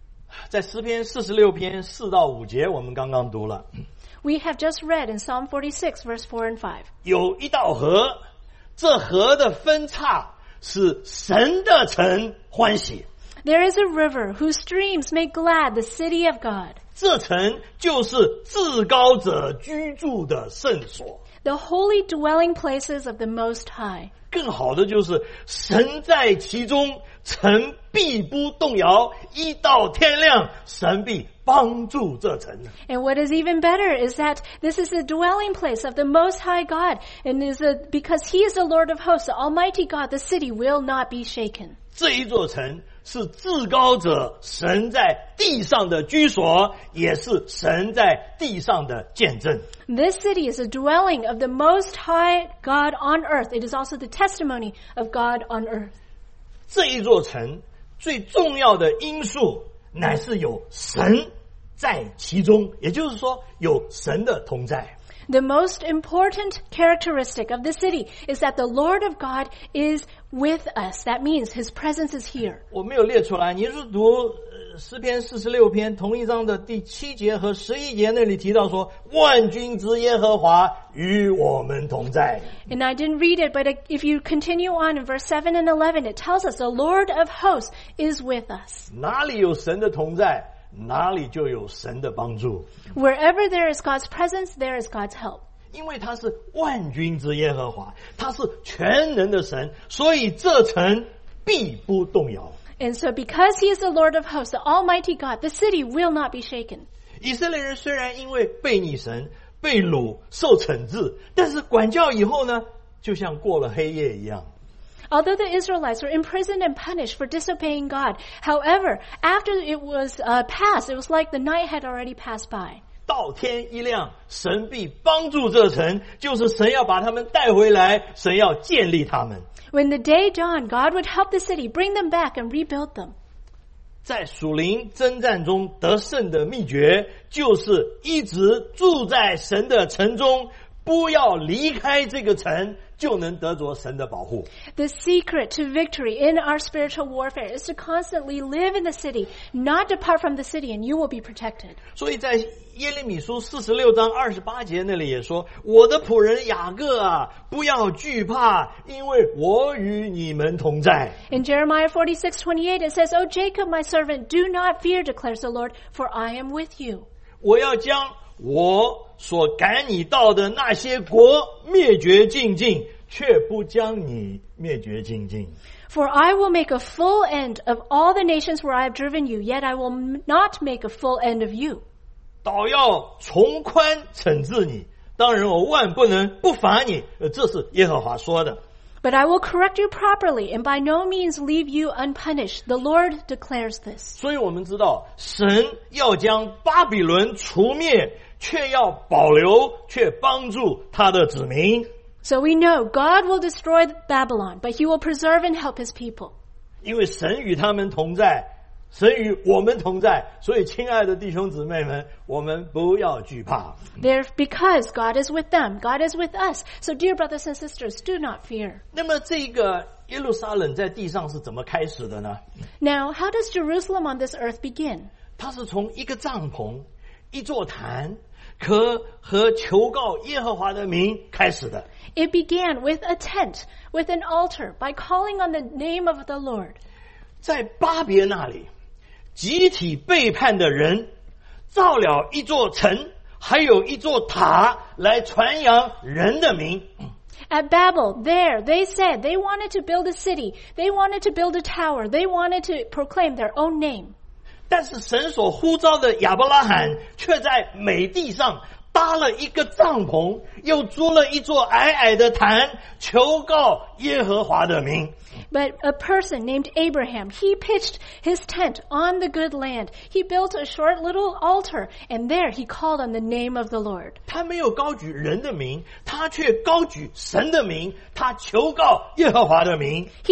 在诗篇46篇4到5节，我们刚刚读了。 We have just read in Psalm 46, verse 4 and 5. 有一道河，这河的分叉使神的城欢喜。 There is a river whose streams make glad the city of God. 这城就是至高者居住的圣所。 The holy dwelling places of the Most High. 更好的就是神在其中，城必不动摇，一到天亮，神必帮助这城。 And what is even better is that this is the dwelling place of the Most High God, and because He is the Lord of hosts, the Almighty God, the city will not be shaken. 这一座城是至高者神在地上的居所，也是神在地上的见证。 This city is a dwelling of the Most High God on earth. It is also the testimony of God on earth. 这一座城最重要的因素乃是有神在其中，也就是说有神的同在。 The most important characteristic of the city is that the Lord of God is with us. That means His presence is here. 我没有列出来，你是读诗篇46篇同一章的第7节和11节，那里提到说，万军之耶和华与我们同在。 And I didn't read it, but if you continue on in verse 7 and 11, it tells us the Lord of hosts is with us. 哪里有神的同在，哪里就有神的帮助。 Wherever there is God's presence, there is God's help. 因为他是万军之耶和华，他是全能的神，所以这城必不动摇。 And so because He is the Lord of hosts, the Almighty God, the city will not be shaken. 以色列人虽然因为背逆神、被掳、受惩治，但是管教以后呢，就像过了黑夜一样。 Although the Israelites were imprisoned and punished for disobeying God, however, after it was passed, it was like the night had already passed by. 到天一亮，神必帮助这城，就是神要把他们带回来，神要建立他们。 When the day dawned, God would help the city, bring them back and rebuild them. 在属灵征战中得胜的秘诀，就是一直住在神的城中，不要离开这个城，就能得着神的保护。 The secret to victory in our spiritual warfare is to constantly live in the city, not depart from the city, and you will be protected. 所以在耶利米书46章28节那里也说，我的仆人雅各啊，不要惧怕，因为我与你们同在。 In Jeremiah 46:28 it says, O Jacob, my servant, do not fear, declares the Lord, for I am with you. 我要将我所赶你到的那些国灭绝尽尽，却不将你灭绝尽尽。 For I will make a full end of all the nations where I have driven you, yet I will not make a full end of you. 倒要从宽惩治你，当然我万不能不罚你，这是耶和华说的。 But I will correct you properly, and by no means leave you unpunished. The Lord declares this. 所以我们知道，神要将巴比伦除灭，却要保留，却帮助他的子民。 So we know God will destroy Babylon, but He will preserve and help His people. 因为神与他们同在，神与我们同在，所以亲爱的弟兄姊妹们，我们不要惧怕。 Because God is with them, God is with us. So dear brothers and sisters, do not fear. 那么这个耶路撒冷在地上是怎么开始的呢？ Now, how does Jerusalem on this earth begin? 它是从一个帐篷、一座坛和求告耶和华的名开始的。 It began with a tent, with an altar, by calling on the name of the Lord. 在巴别那里，集体背叛的人造了一座城，还有一座塔来传扬人的名。 At Babel, there, they said they wanted to build a city, they wanted to build a tower, they wanted to proclaim their own name. 但是神所呼召的亚伯拉罕却在美地上搭了一个帐篷，又筑了一座矮矮的坛，求告耶和华的名。 But a person named Abraham, he pitched his tent on the good land. He built a short little altar, and there he called on the name of the Lord. 他没有高举人的名，他却高举神的名，他求告耶和华的名。 He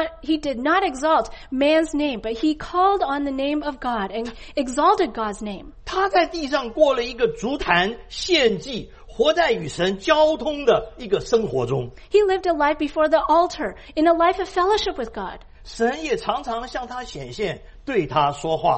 did not exalt man's name, but he called on the name of God and exalted God's name. 他在地上过了一个足坛献祭，活在与神交通的一个生活中。 He lived a life before the altar, in a life of fellowship with God. 神也常常向他显现，对他说话。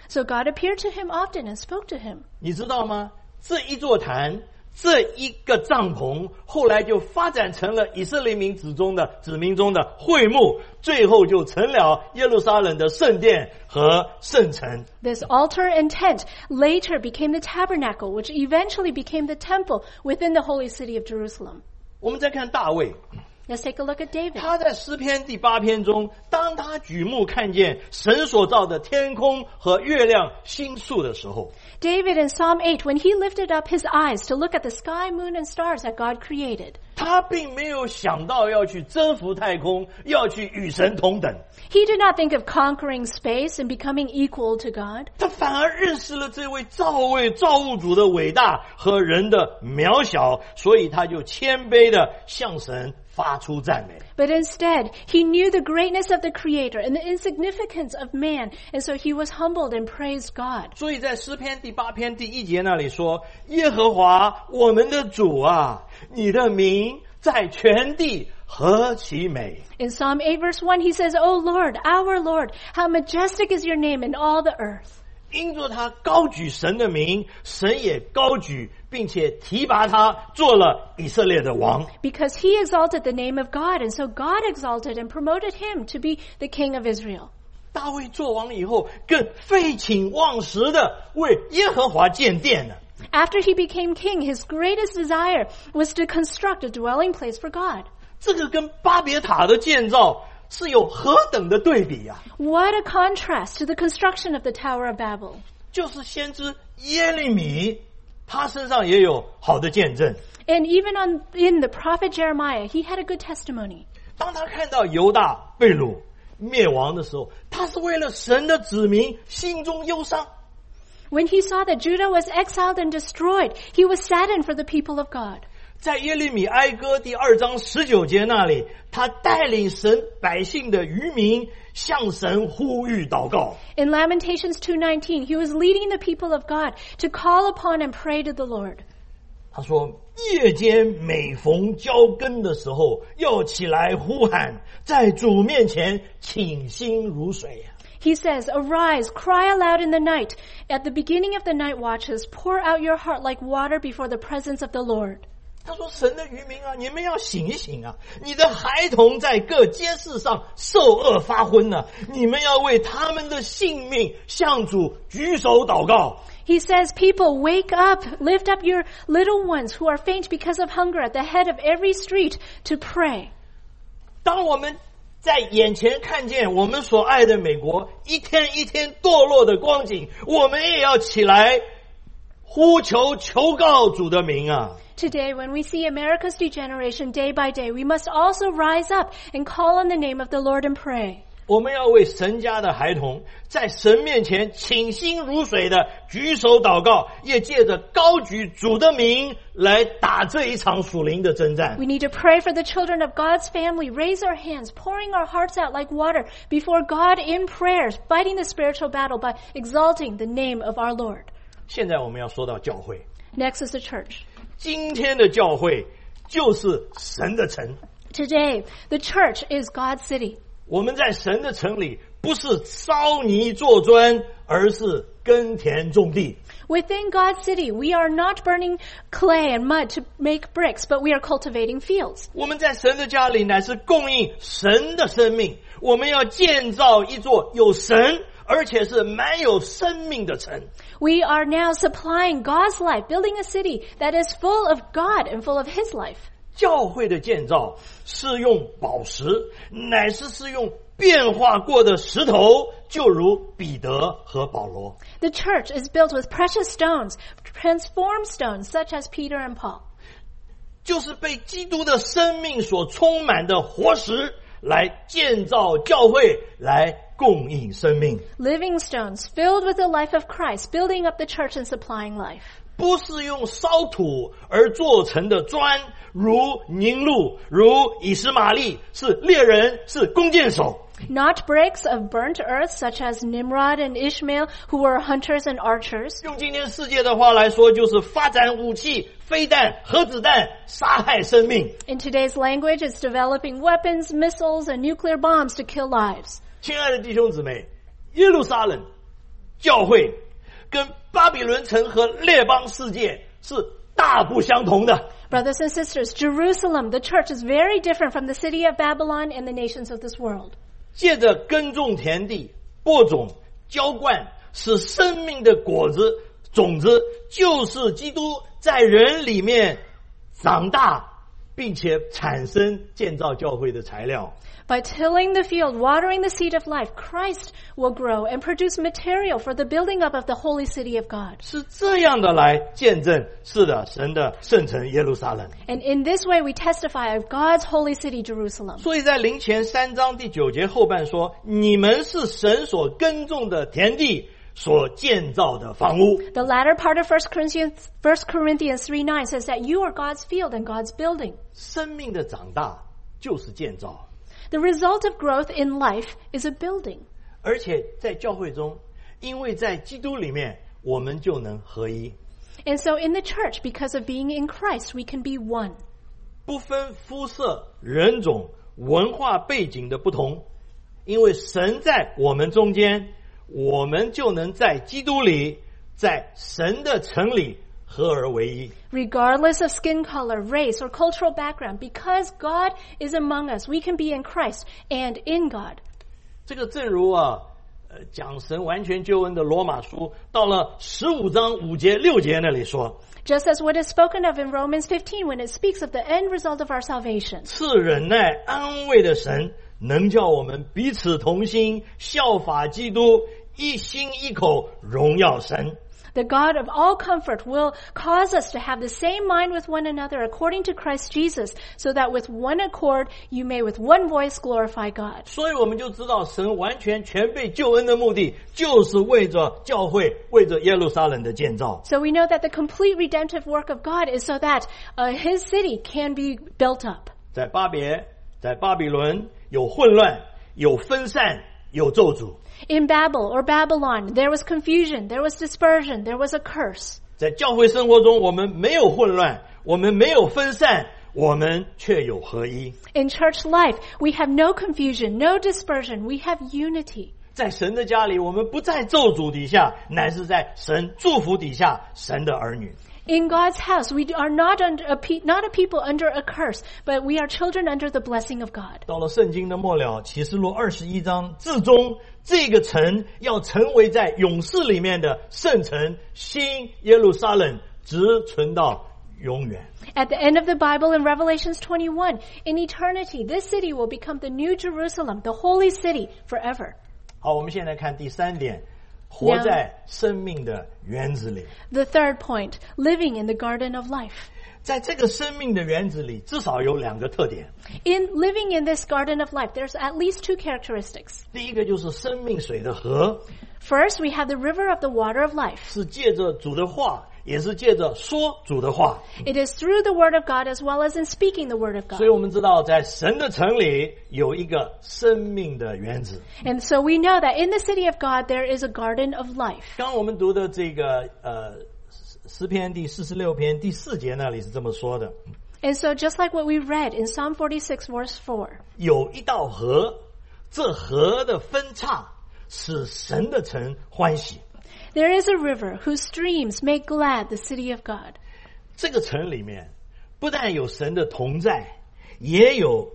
So God appeared to him often and spoke to him. 你知道吗？这一座坛，这一个帐篷，后来就发展成了以色列民子民中的会幕，最后就成了耶路撒冷的圣殿和圣城。 This altar and tent later became the tabernacle, which eventually became the temple within the holy city of Jerusalem. 我们再看大卫。 Let's take a look at David. 他在诗篇第8篇中，当他举目看见神所造的天空和月亮星宿的时候， David in Psalm 8, when he lifted up his eyes to look at the sky, moon, and stars that God created, 他并没有想到要去征服太空，要去与神同等。 he did not think of conquering space and becoming equal to God. 他反而认识了这位造物主的伟大和人的渺小，所以他就谦卑的向神发出赞美。 But instead, he knew the greatness of the Creator and the insignificance of man, and so he was humbled and praised God. 所以在诗篇第8篇第1节那里说：耶和华我们的主啊，你的名在全地何其美。 In Psalm 8 verse 1, he says, O Lord, our Lord, how majestic is your name in all the earth. 因着他高举神的名，神也高举并且提拔他做了以色列的王。 Because he exalted the name of God, and so God exalted and promoted him to be the king of Israel. 大卫做王以后，更废寝忘食的为耶和华建殿了。 After he became king, his greatest desire was to construct a dwelling place for God. 这个跟巴别塔的建造是有何等的对比啊！ What a contrast to the construction of the Tower of Babel. 就是先知耶利米，他身上也有好的见证。 And even in the prophet Jeremiah, he had a good testimony. 当他看到犹大被掳灭亡的时候，他是为了神的子民心中忧伤。 When he saw that Judah was exiled and destroyed, he was saddened for the people of God. 在耶利米哀歌第2章19节那里，他带领神百姓的渔民向神呼吁祷告。 In Lamentations 2:19, he was leading the people of God to call upon and pray to the Lord. 他说：夜间每逢交更的时候，要起来呼喊，在主面前倾心如水。 He says, Arise, cry aloud in the night. At the beginning of the night watches, pour out your heart like water before the presence of the Lord. 他说：神的渔民啊，你们要醒一醒啊！你的孩童在各街市上受饿发昏了，你们要为他们的性命向主举手祷告。 He says, People, wake up, lift up your little ones who are faint because of hunger at the head of every street to pray. 当我们在眼前看见我们所爱的美国一天一天堕落的光景，我们也要起来呼求求告主的名啊！ Today, when we see America's degeneration day by day, we must also rise up and call on the name of the Lord and pray. 我们要为神家的孩童在神面前倾心如水的举手祷告，也借着高举主的名来打这一场属灵的征战。 We need to pray for the children of God's family, raise our hands, pouring our hearts out like water before God in prayers, fighting the spiritual battle by exalting the name of our Lord. 现在我们要说到教会， Next is the church. 今天的教会就是神的城。 Today, the church is God's city. 我们在神的城里，不是烧泥做砖，而是耕田种地。 Within God's city, we are not burning clay and mud to make bricks, but we are cultivating fields. 我们在神的家里乃是供应神的生命。我们要建造一座有神而且是满有生命的城。 We are now supplying God's life, building a city that is full of God and full of His life. 教会的建造是用宝石，乃是用变化过的石头，就如彼得和保罗。 The church is built with precious stones, transformed stones such as Peter and Paul. 就是被基督的生命所充满的活石，来建造教会，来供应生命。 Living stones filled with the life of Christ, building up the church and supplying life. 不是用烧土而做成的砖，如宁录，如以实玛利，是猎人，是弓箭手。 Not bricks of burnt earth such as Nimrod and Ishmael, who were hunters and archers. 用今天世界的话来说，就是发展武器、飞弹、核子弹，杀害生命。 In today's language, it's developing weapons, missiles, and nuclear bombs to kill lives. 亲爱的弟兄姊妹，耶路撒冷教会跟巴比伦城和列邦世界是大不相同的。 Brothers and sisters, Jerusalem, the church, is very different from the city of Babylon and the nations of this world. 借着耕种田地、播种、浇灌，使生命的果子、种子，就是基督在人里面长大，并且产生建造教会的材料。 By tilling the field, watering the seed of life, Christ will grow and produce material for the building up of the holy city of God. 是这样的来见证，是的，神的圣城耶路撒冷。 And in this way we testify of God's holy city, Jerusalem. 所以在林前3章第9节后半说，你们是神所耕种的田地，所建造的房屋。 The latter part of 1 Corinthians 3:9 says that you are God's field and God's building. 生命的长大就是建造。 The result of growth in life is a building. 而且在教会中，因为在基督里面，我们就能合一。 And so in the church, because of being in Christ, we can be one. 不分肤色、人种、文化背景的不同，因为神在我们中间，我们就能在基督里，在神的城里合而为一。 Regardless of skin color, race, or cultural background, because God is among us, we can be in Christ and in God. 这个正如讲神完全救恩的罗马书，到了15章5节6节那里说， Just as what is spoken of in Romans 15 when it speaks of the end result of our salvation. 赐忍耐安慰的神，能叫我们彼此同心，效法基督，一心一口荣耀神。 The God of all comfort will cause us to have the same mind with one another according to Christ Jesus, so that with one accord you may with one voice glorify God. 所以我们就知道神完全全备救恩的目的，就是为着教会，为着耶路撒冷的建造。 So we know that the complete redemptive work of God is so that His city can be built up. 在巴比伦有混乱，有分散，有咒诅。 In Babel or Babylon, there was confusion, there was dispersion, there was a curse. 在教会生活中，我们没有混乱，我们没有分散，我们却有合一。 In church life, we have no confusion, no dispersion, we have unity. 在神的家里，我们不在咒诅底下，乃是在神祝福底下，神的儿女。 In God's house, we are not a people under a curse, but we are children under the blessing of God. 到了圣经的末了，启示录21章至终，这个城要成为在勇士里面的圣城，新耶路撒冷，直存到永远。 At the end of the Bible in Revelations 21, in eternity, this city will become the new Jerusalem, the holy city forever. 好，我们现在看第3点，活在生命的园子里。 The third point, living in the garden of life. 在这个生命的园子里，至少有2个特点。 In living in this garden of life, there's at least 2 characteristics. 第一个就是生命水的河， First, we have the river of the water of life. 是借着主的话，也是借着说主的话。 It is through the word of God as well as in speaking the word of God. 所以我们知道，在神的城里有一个生命的园子。 And so we know that in the city of God, there is a garden of life. 刚刚我们读的这个诗篇第46篇第4节那里是这么说的， And so just like what we read in Psalm 46 verse 4, 有一道河，这河的分叉使神的城欢喜。 there is a river whose streams make glad the city of God. 这个城里面不但有神的同在，也有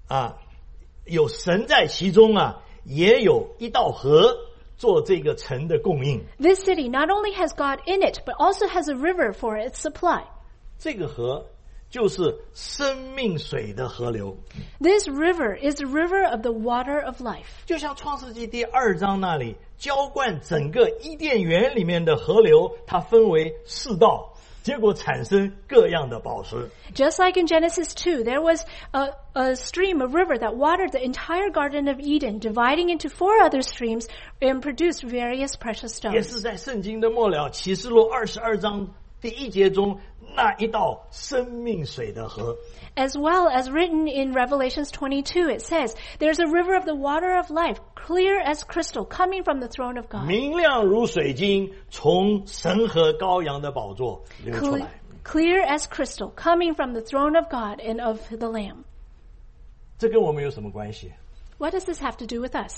神在其中也有一道河做这个城的供应。 This city not only has God in it, but also has a river for its supply. 这个河就是生命水的河流。 This river is the river of the water of life. 就像创世纪第2章那里浇灌整个伊甸园里面的河流，它分为4道，结果产生各样的宝石。 Just like in Genesis 2, there was a stream, a river that watered the entire Garden of Eden, dividing into 4 other streams and produced various precious 也 stones. 是在圣经的末了，启示录22章第1节中那一道生命水的河。 As well as written in Revelations 22, it says, there's a river of the water of life, clear as crystal, coming from the throne of God. 明亮如水晶，从神和羔羊的宝座流出来。 Clear as crystal, coming from the throne of God and of the Lamb. 这跟我们有什么关系？ What does this have to do with us?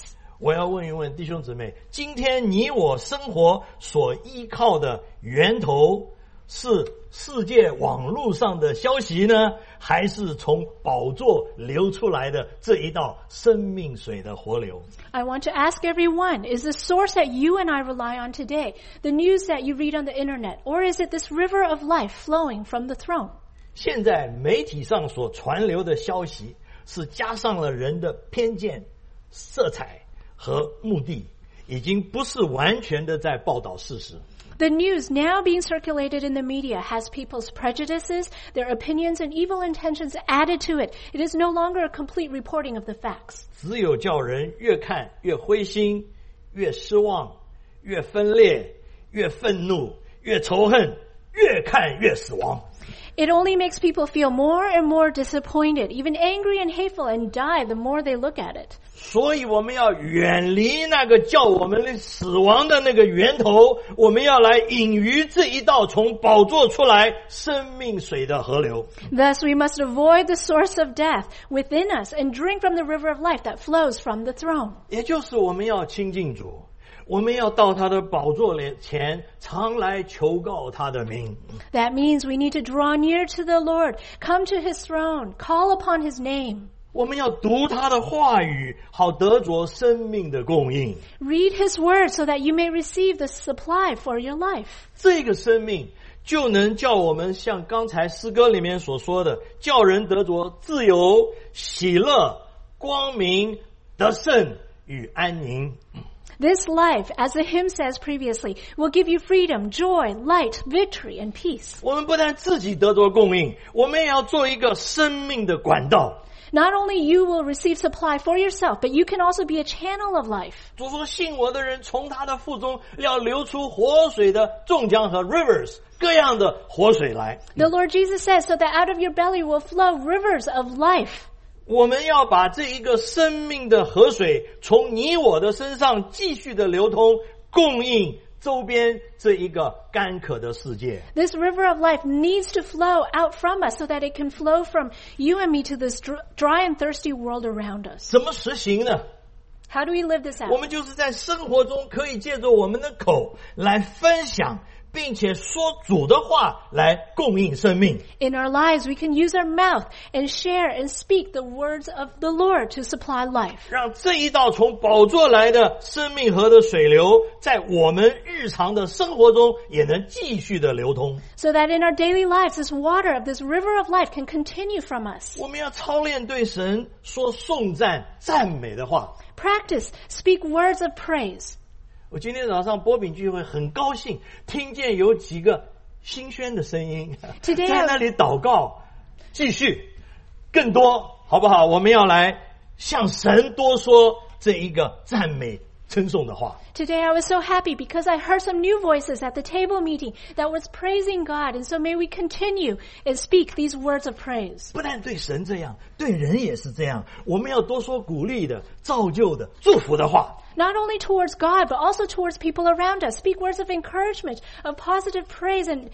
我要问一问弟兄姊妹，今天你我生活所依靠的源头是世界网络上的消息呢，还是从宝座流出来的这一道生命水的活流？ I want to ask everyone, is the source that you and I rely on today the news that you read on the internet, or is it this river of life flowing from the throne? 现在媒体上所传流的消息是加上了人的偏见、色彩和目的，已经不是完全的在报道事实。 The news now being circulated in the media has people's prejudices, their opinions, and evil intentions added to it. It is no longer a complete reporting of the facts. 只有叫人越看越灰心，越失望，越分裂，越愤怒，越仇恨，越看越死亡。 It only makes people feel more and more disappointed, even angry and hateful, and die the more they look at it. 所以我们要远离那个叫我们死亡的那个源头，我们要来饮于这一道从宝座出来生命水的河流。 Thus we must avoid the source of death within us and drink from the river of life that flows from the throne. 也就是我们要亲近主，我们要到他的宝座前常来求告他的名。 That means we need to draw near to the Lord, come to his throne, call upon his name. 我们要读他的话语，好得着生命的供应。 Read his word so that you may receive the supply for your life. 这个生命就能叫我们像刚才诗歌里面所说的，叫人得着自由、喜乐、光明、得胜与安宁。 This life, as the hymn says previously, will give you freedom, joy, light, victory, and peace. 我们不但自己得着供应，我们也要做一个生命的管道。 Not only you will receive supply for yourself, but you can also be a channel of life. 主说信我的人从他的腹中要流出活水的众江和 rivers， 各样的活水来。 The Lord Jesus says, so that out of your belly will flow rivers of life. 我们要把这一个生命的河水从你我的身上继续的流通，供应周边这一个干渴的世界。 This river of life needs to flow out from us so that it can flow from you and me to this dry and thirsty world around us. 怎么实行呢？ How do we live this 我 out? 们就是在生活中可以借着我们的口来分享，并且说主的话来供应生命。 In our lives, we can use our mouth and share and speak the words of the Lord to supply life. 让这一道从宝座来的生命河的水流，在我们日常的生活中也能继续的流通。 So that in our daily lives, this water of this river of life can continue from us. 我们要操练对神说颂赞、赞美的话。 Practice, speak words of praise. 我今天早上播饼聚会很高兴，听见有几个新鲜的声音， Today 在那里祷告，继续更多，好不好？我们要来向神多说这一个赞美称颂的话。 Today I was so happy because I heard some new voices at the table meeting that was praising God, and so may we continue and speak these words of praise. 不但对神这样，对人也是这样。我们要多说鼓励的、造就的、祝福的话。 Not only towards God, but also towards people around us. Speak words of encouragement, of positive praise and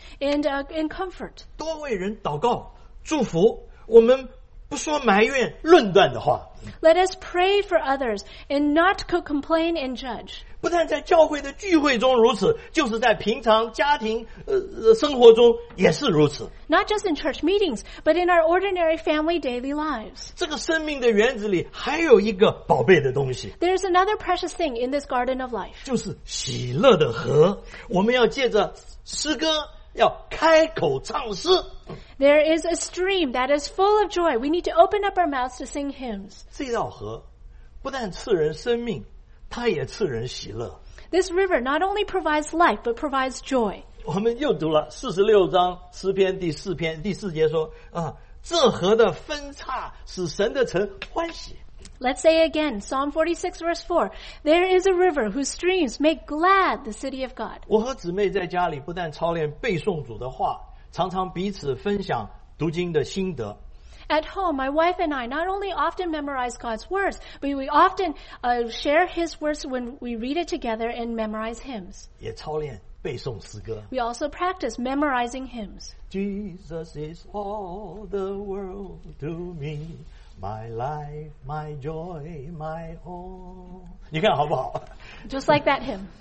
comfort. 多为人祷告、祝福。我们不说埋怨、论断的话。 Let us pray for others and not complain and judge. 不但在教会的聚会中如此，就是在平常家庭生活中也是如此。 Not just in church meetings, but in our ordinary family daily lives. 这个生命的园子里还有一个宝贝的东西， There's another precious thing in this garden of life. 就是喜乐的河。我们要借着诗歌，要开口唱诗。 There is a stream that is full of joy. We need to open up our mouths to sing hymns. 这道河不但赐人生命，它也赐人喜乐。 This river not only provides life, but provides joy. 我们又读了46章诗篇第4节说这河的分叉使神的城欢喜。 Let's say again, Psalm 46 verse 4, there is a river whose streams make glad the city of God. 我和姊妹在家里不但操练背诵主的话，常常彼此分享读经的心得。 At home, my wife and I not only often memorize God's words, but we often share his words when we read it together and memorize hymns. 也操练背诵诗歌。 We also practice memorizing hymns. Jesus is all the world to me. My life, my joy, my all。 你看好不好？ Just like that hymn.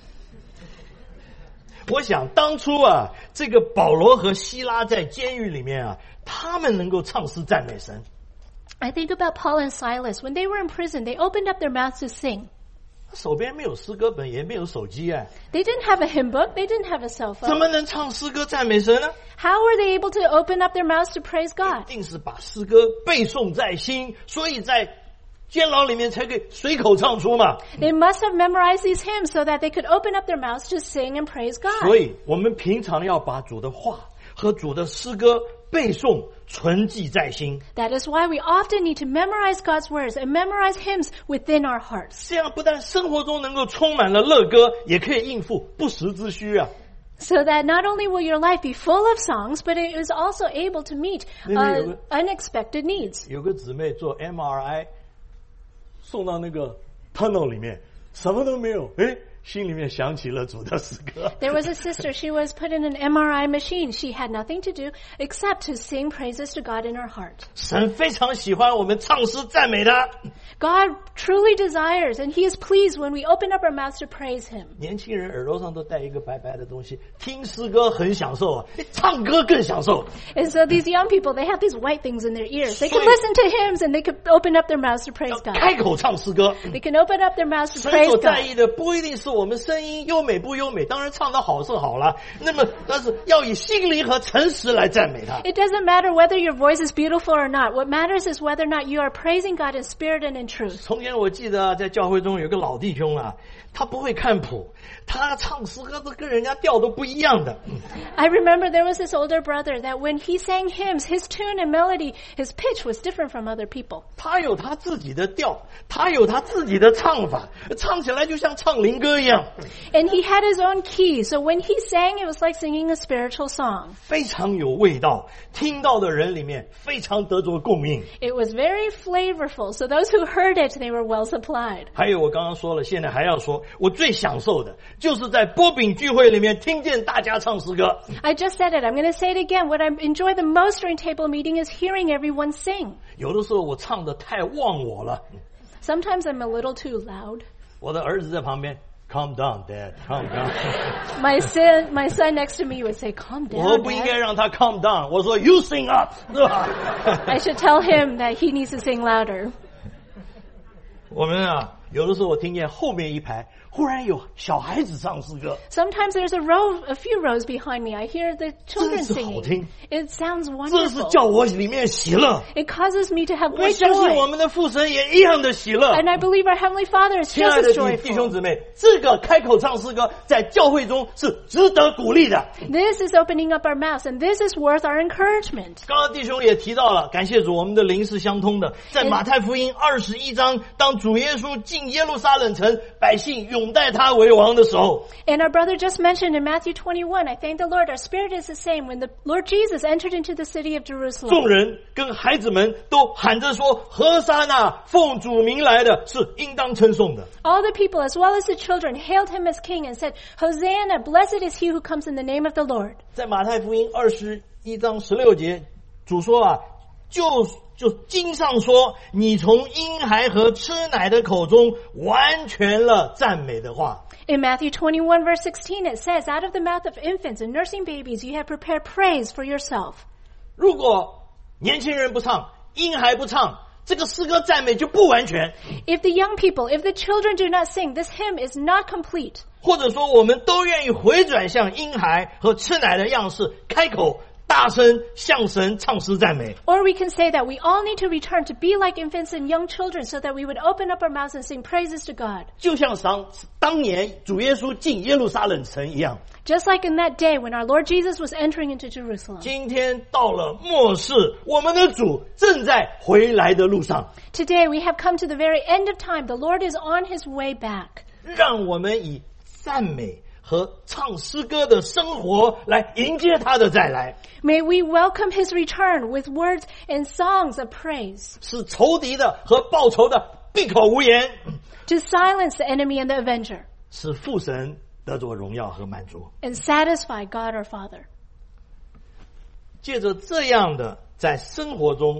我想当初啊，这个保罗和希拉在监狱里面啊，他们能够唱诗赞美神。 I think about Paul and Silas. When they were in prison, they opened up their mouths to sing. 手边没有诗歌本，也没有手机啊， They didn't have a hymn book. They didn't have a cell 怎 phone. 么能唱诗歌赞美神呢？ How were they able to open up their mouths to praise God? 一定是把诗歌背诵在心，所以在监牢里面才可以随口唱出嘛。 They must have memorized these hymns so that they could open up their mouths to sing and praise 所 God. 以我们平常要把主的话和主的诗歌背诵存记在心， That is why we often need to memorize God's words and memorize hymns within our hearts. 这样不但生活中能够充满了乐歌，也可以应付不时之需啊。 So that not only will your life be full of songs, but it is also able to meet unexpected needs. 有个姊妹做 MRI， 送到那个 tunnel 里面，什么都没有，心里面想起了主的诗歌。 There was a sister, she was put in an MRI machine. She had nothing to do except to sing praises to God in her heart. 神非常喜欢我们唱诗赞美的。 God truly desires and He is pleased when we open up our mouths to praise Him. 年轻人耳朵上都带一个白白的东西，听诗歌很享受啊，唱歌更享受。 And so these young people, they have these white things in their ears. They can listen to hymns and they can open up their mouths to praise God. 开口唱诗歌， They can open up their mouths to 神 praise 所在 God. 意的不一定是我们声音优美不优美，当然唱得好是好了，那么但是要以心灵和诚实来赞美他。 It doesn't matter whether your voice is beautiful or not. What matters is whether or not you are praising God in spirit and in truth. 从前我记得在教会中有个老弟兄啊，他不会看谱，他唱诗歌都跟人家调都不一样的。 I remember there was this older brother that when he sang hymns, his tune and melody, his pitch was different from other people. 他有他自己的调，他有他自己的唱法，唱起来就像唱灵歌一样， And he had his own key, so when he sang, it was like singing a spiritual song. 非常有味道，听到的人里面非常得着共鸣。 It was very flavorful, so those who heard it, they were well supplied. 还有我刚刚说了，现在还要说，我最享受的就是在波饼聚会里面听见大家唱诗歌。 I just said it. I'm going to say it again. What I enjoy the most during table meeting is hearing everyone sing. 有的时候我唱得太忘我了， Sometimes I'm a little too loud. 我的儿子在旁边 ，Calm down, Dad, calm down 。 My son next to me would say, "Calm 我 down, 不应该 Dad." 让他 calm down， 我说 You sing up， 是吧？ I should tell him that he needs to sing louder. 我们啊，有的时候我听见后面一排忽然有小孩子唱诗歌， Sometimes there's a few rows behind me. I hear the children 真是好听。 singing. It sounds 这是 wonderful. 叫我里面喜乐。 It causes me to have 我 great 相信我 joy. 们的父神也一样的喜乐。 And I believe our Heavenly Father is 亲爱 just 的 as 弟兄 joyful. 姊妹，这个开口唱诗歌在教会中是值得鼓励的。 This is opening up our mouths, and this is worth our encouragement. 刚刚弟兄也提到了，感谢主，我们的灵是相通的。在马太福音21章，当主耶稣进耶路撒冷城，百姓拥戴他为王的时候， And our brother just mentioned in Matthew 21, I thank the Lord, our spirit is the same. When the Lord Jesus entered into the city of 众 Jerusalem, 人跟孩子们都喊着说：“何沙那，奉主名来的，是应当称颂的。” all the people, as well as the children, hailed him as king and said, Hosanna, blessed is he who comes in the name of the Lord. 在马太福音21章16节，主说啊，就经上说，你从婴孩和吃奶的口中完全了赞美的话。 In Matthew 21 verse 16, it says, out of the mouth of infants and nursing babies, you have prepared praise for yourself. 如果年轻人不唱，婴孩不唱，这个诗歌赞美就不完全。 If the young people, if the children do not sing, this hymn is not complete. 或者说，我们都愿意回转向婴孩和吃奶的样式，开口大声向神唱诗赞美。 Or we can say that we all need to return to be like infants and young children so that we would open up our mouths and sing praises to God. 就像当年主耶稣进耶路撒冷城一样， Just like in that day when our Lord Jesus was entering into Jerusalem. 今天到了末世，我们的主正在回来的路上。 Today we have come to the very end of time. The Lord is on his way back. 让我们以赞美和唱诗歌的生活来迎接他的再来， May we welcome his return with words and songs of praise 使仇敌的和报仇的闭口无言， to silence the enemy and the avenger 使父神得着荣耀和满足。 and satisfy God our Father. 借着这样的在生活中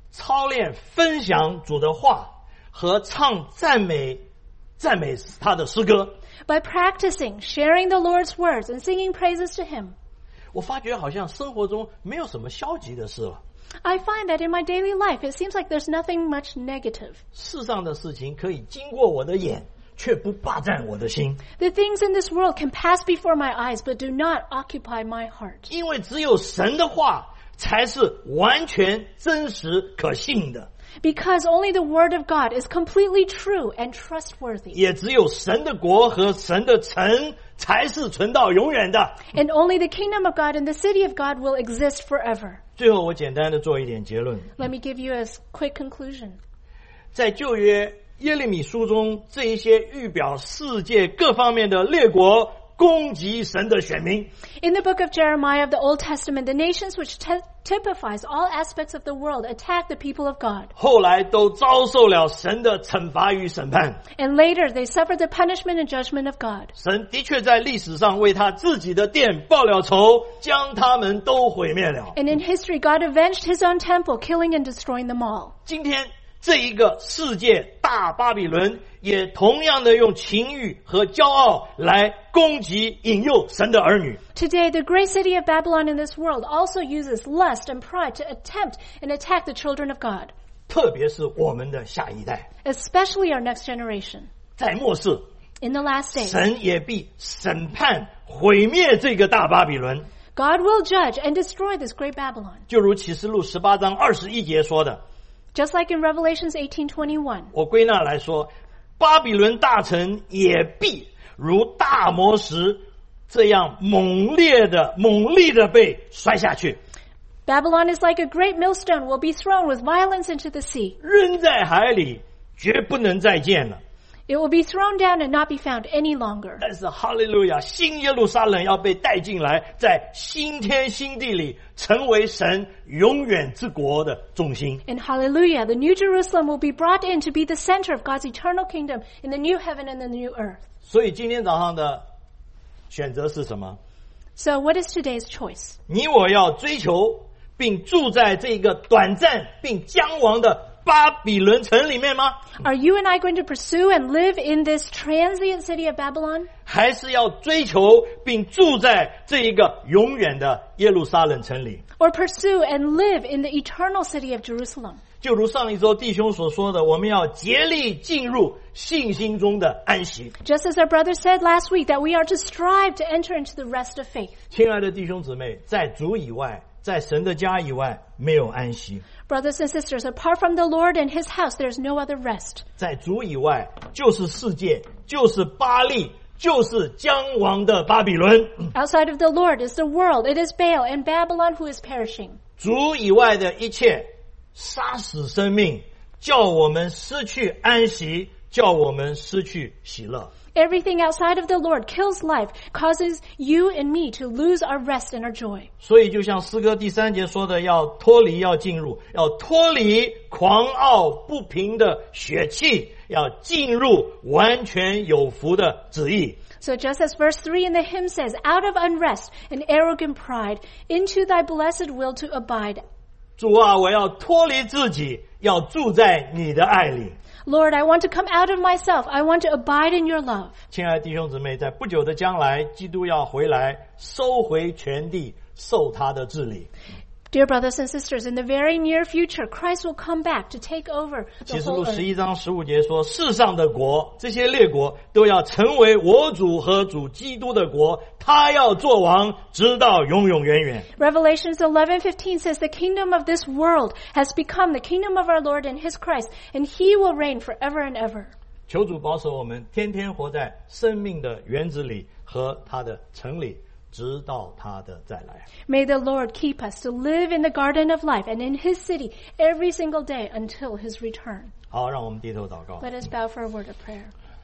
操练分享主的话和唱赞美他的诗歌。 By practicing, sharing the Lord's words and singing praises to Him. 我发觉好像生活中没有什么消极的事了。 I find that in my daily life, it seems like there's nothing much negative. 世上的事情可以经过我的眼，却不霸占我的心。 The things in this world can pass before my eyes, but do not occupy my heart. 因为只有神的话才是完全真实可信的。 Because only the word of God is completely true and trustworthy. 也只有神的国和神的城才是存到永远的。 And only the kingdom of God and the city of God will exist forever. 最后我简单的做一点结论。 Let me give you a quick conclusion. 在旧约耶利米书中，这一些预表世界各方面的列国攻击神的选民。 In the book of Jeremiah of the Old Testament, the nations which typifies all aspects of the world attack the people of God. 后来都遭受了神的惩罚与审判。 And later they suffered the punishment and judgment of God. 神的确在历史上为他自己的殿报了仇，将他们都毁灭了。 And in history, God avenged His own temple, killing and destroying them all. 今天这一个世界大巴比伦也同样的用情欲和骄傲来攻击引诱神的儿女。 Today, the great city of Babylon in this world also uses lust and pride to attempt and attack the children of God. 特别是我们的下一代。 Especially our next generation. 在末世 In the last days, 神也必审判毁灭这个大巴比伦。 God will judge and destroy this great Babylon. 就如启示录18章21节说的。 Just like in Revelations 18:21. 我归纳来说，巴比伦大城也必如大磨石这样猛力的被摔下去。 Babylon is like a great millstone will be thrown with violence into the sea. 扔在海里，绝不能再见了。 It will be thrown down and not be found any longer. 但是哈利路亚，新耶路撒冷要被带进来，在新天新地里成为神永远之国的中心。 And hallelujah, the new Jerusalem will be brought in to be the center of God's eternal kingdom in the new heaven and the new earth. 所以今天早上的选择是什么？ So what is today's choice? 你我要追求并住在这个短暂并将亡的巴比伦城里面吗？ Are you and I going to pursue and live in this transient city of Babylon? 还是要追求并住在这一个永远的耶路撒冷城里？ Or pursue and live in the eternal city of Jerusalem? 就如上一周弟兄所说的，我们要竭力进入信心中的安息。 Just as our brother said last week, that we are to strive to enter into the rest of faith. 亲爱的弟兄姊妹，在主以外，在神的家以外，没有安息。 Brothers and sisters, apart from the Lord and His house, there is no other rest. 在主以外，就是世界，就是巴力，就是将亡的巴比伦。 Outside of the Lord is the world, it is Baal and Babylon who is perishing. 主以外的一切杀死生命，叫我们失去安息，叫我们失去喜乐。 Everything outside of the Lord kills life, causes you and me to lose our rest and our joy. 所以就像诗歌第3节说的，要脱离，要进入，要脱离狂傲不平的血气，要进入完全有福的旨意。 So just as verse 3 in the hymn says, out of unrest and arrogant pride, into thy blessed will to abide. 主啊，我要脱离自己，要住在你的爱里。 Lord, I want to come out of myself. I want to abide in your love. 亲爱的弟兄姊妹，在不久的将来，基督要回来，收回全地，受他的治理。 Dear brothers and sisters, in the very near future, Christ will come back to take over the 启示 whole 录 earth. 11章15节说，世上的国，这些列国都要成为我主和主基督的国，他要做王，直到永永远远。 Revelations 11:15 says, the kingdom of this world has become the kingdom of our Lord and His Christ, and He will reign forever and ever. 求主保守我们，天天活在生命的园子里和他的城里，直到他的再来。 May the Lord keep us to live in the garden of life and in His city every single day until His return. 好，让我们低头祷告。 Let us bow for a word of prayer.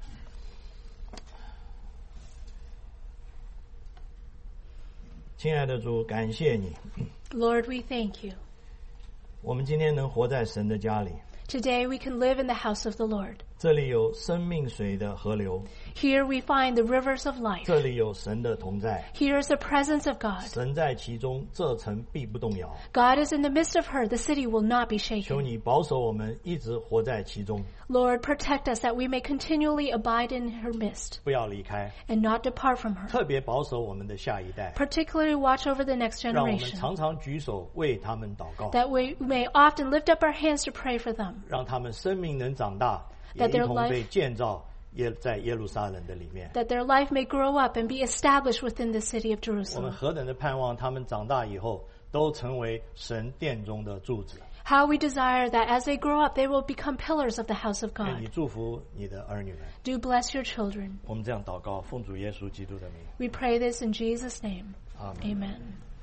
亲爱的主，感谢你， Lord, we thank you. 我们今天能活在神的家里， Today we can live in the house of the Lord. 这里有生命水的河流， Here we find the rivers of life. 这里有神的同在， Here is the presence of God. 神在其中，这城必不动摇。 God is in the midst of her. The city will not be 求 shaken. 你保守我们一直活在其中， Lord, protect us that we may continually abide in her midst 不要离开， and not depart from her. 特别保守我们的下一代， Particularly watch over the next 让我们 generation. 常常举手为他们祷告， That we may often lift up our hands to pray for them. 让他们生命能长大，也 That 一 their 同 life- 被建造在耶路撒冷的里面。 That their life may grow up and be established within the city of 我们 Jerusalem. 何等的盼望他们长大以后都成为神殿中的柱子。 How we desire that as they grow up, they will become pillars of the house of 愿你 God. 祝福你的儿女们。 Do bless your children. 我们这样祷告，奉主耶稣基督的名， We pray this in Jesus' name. 阿门。 Amen.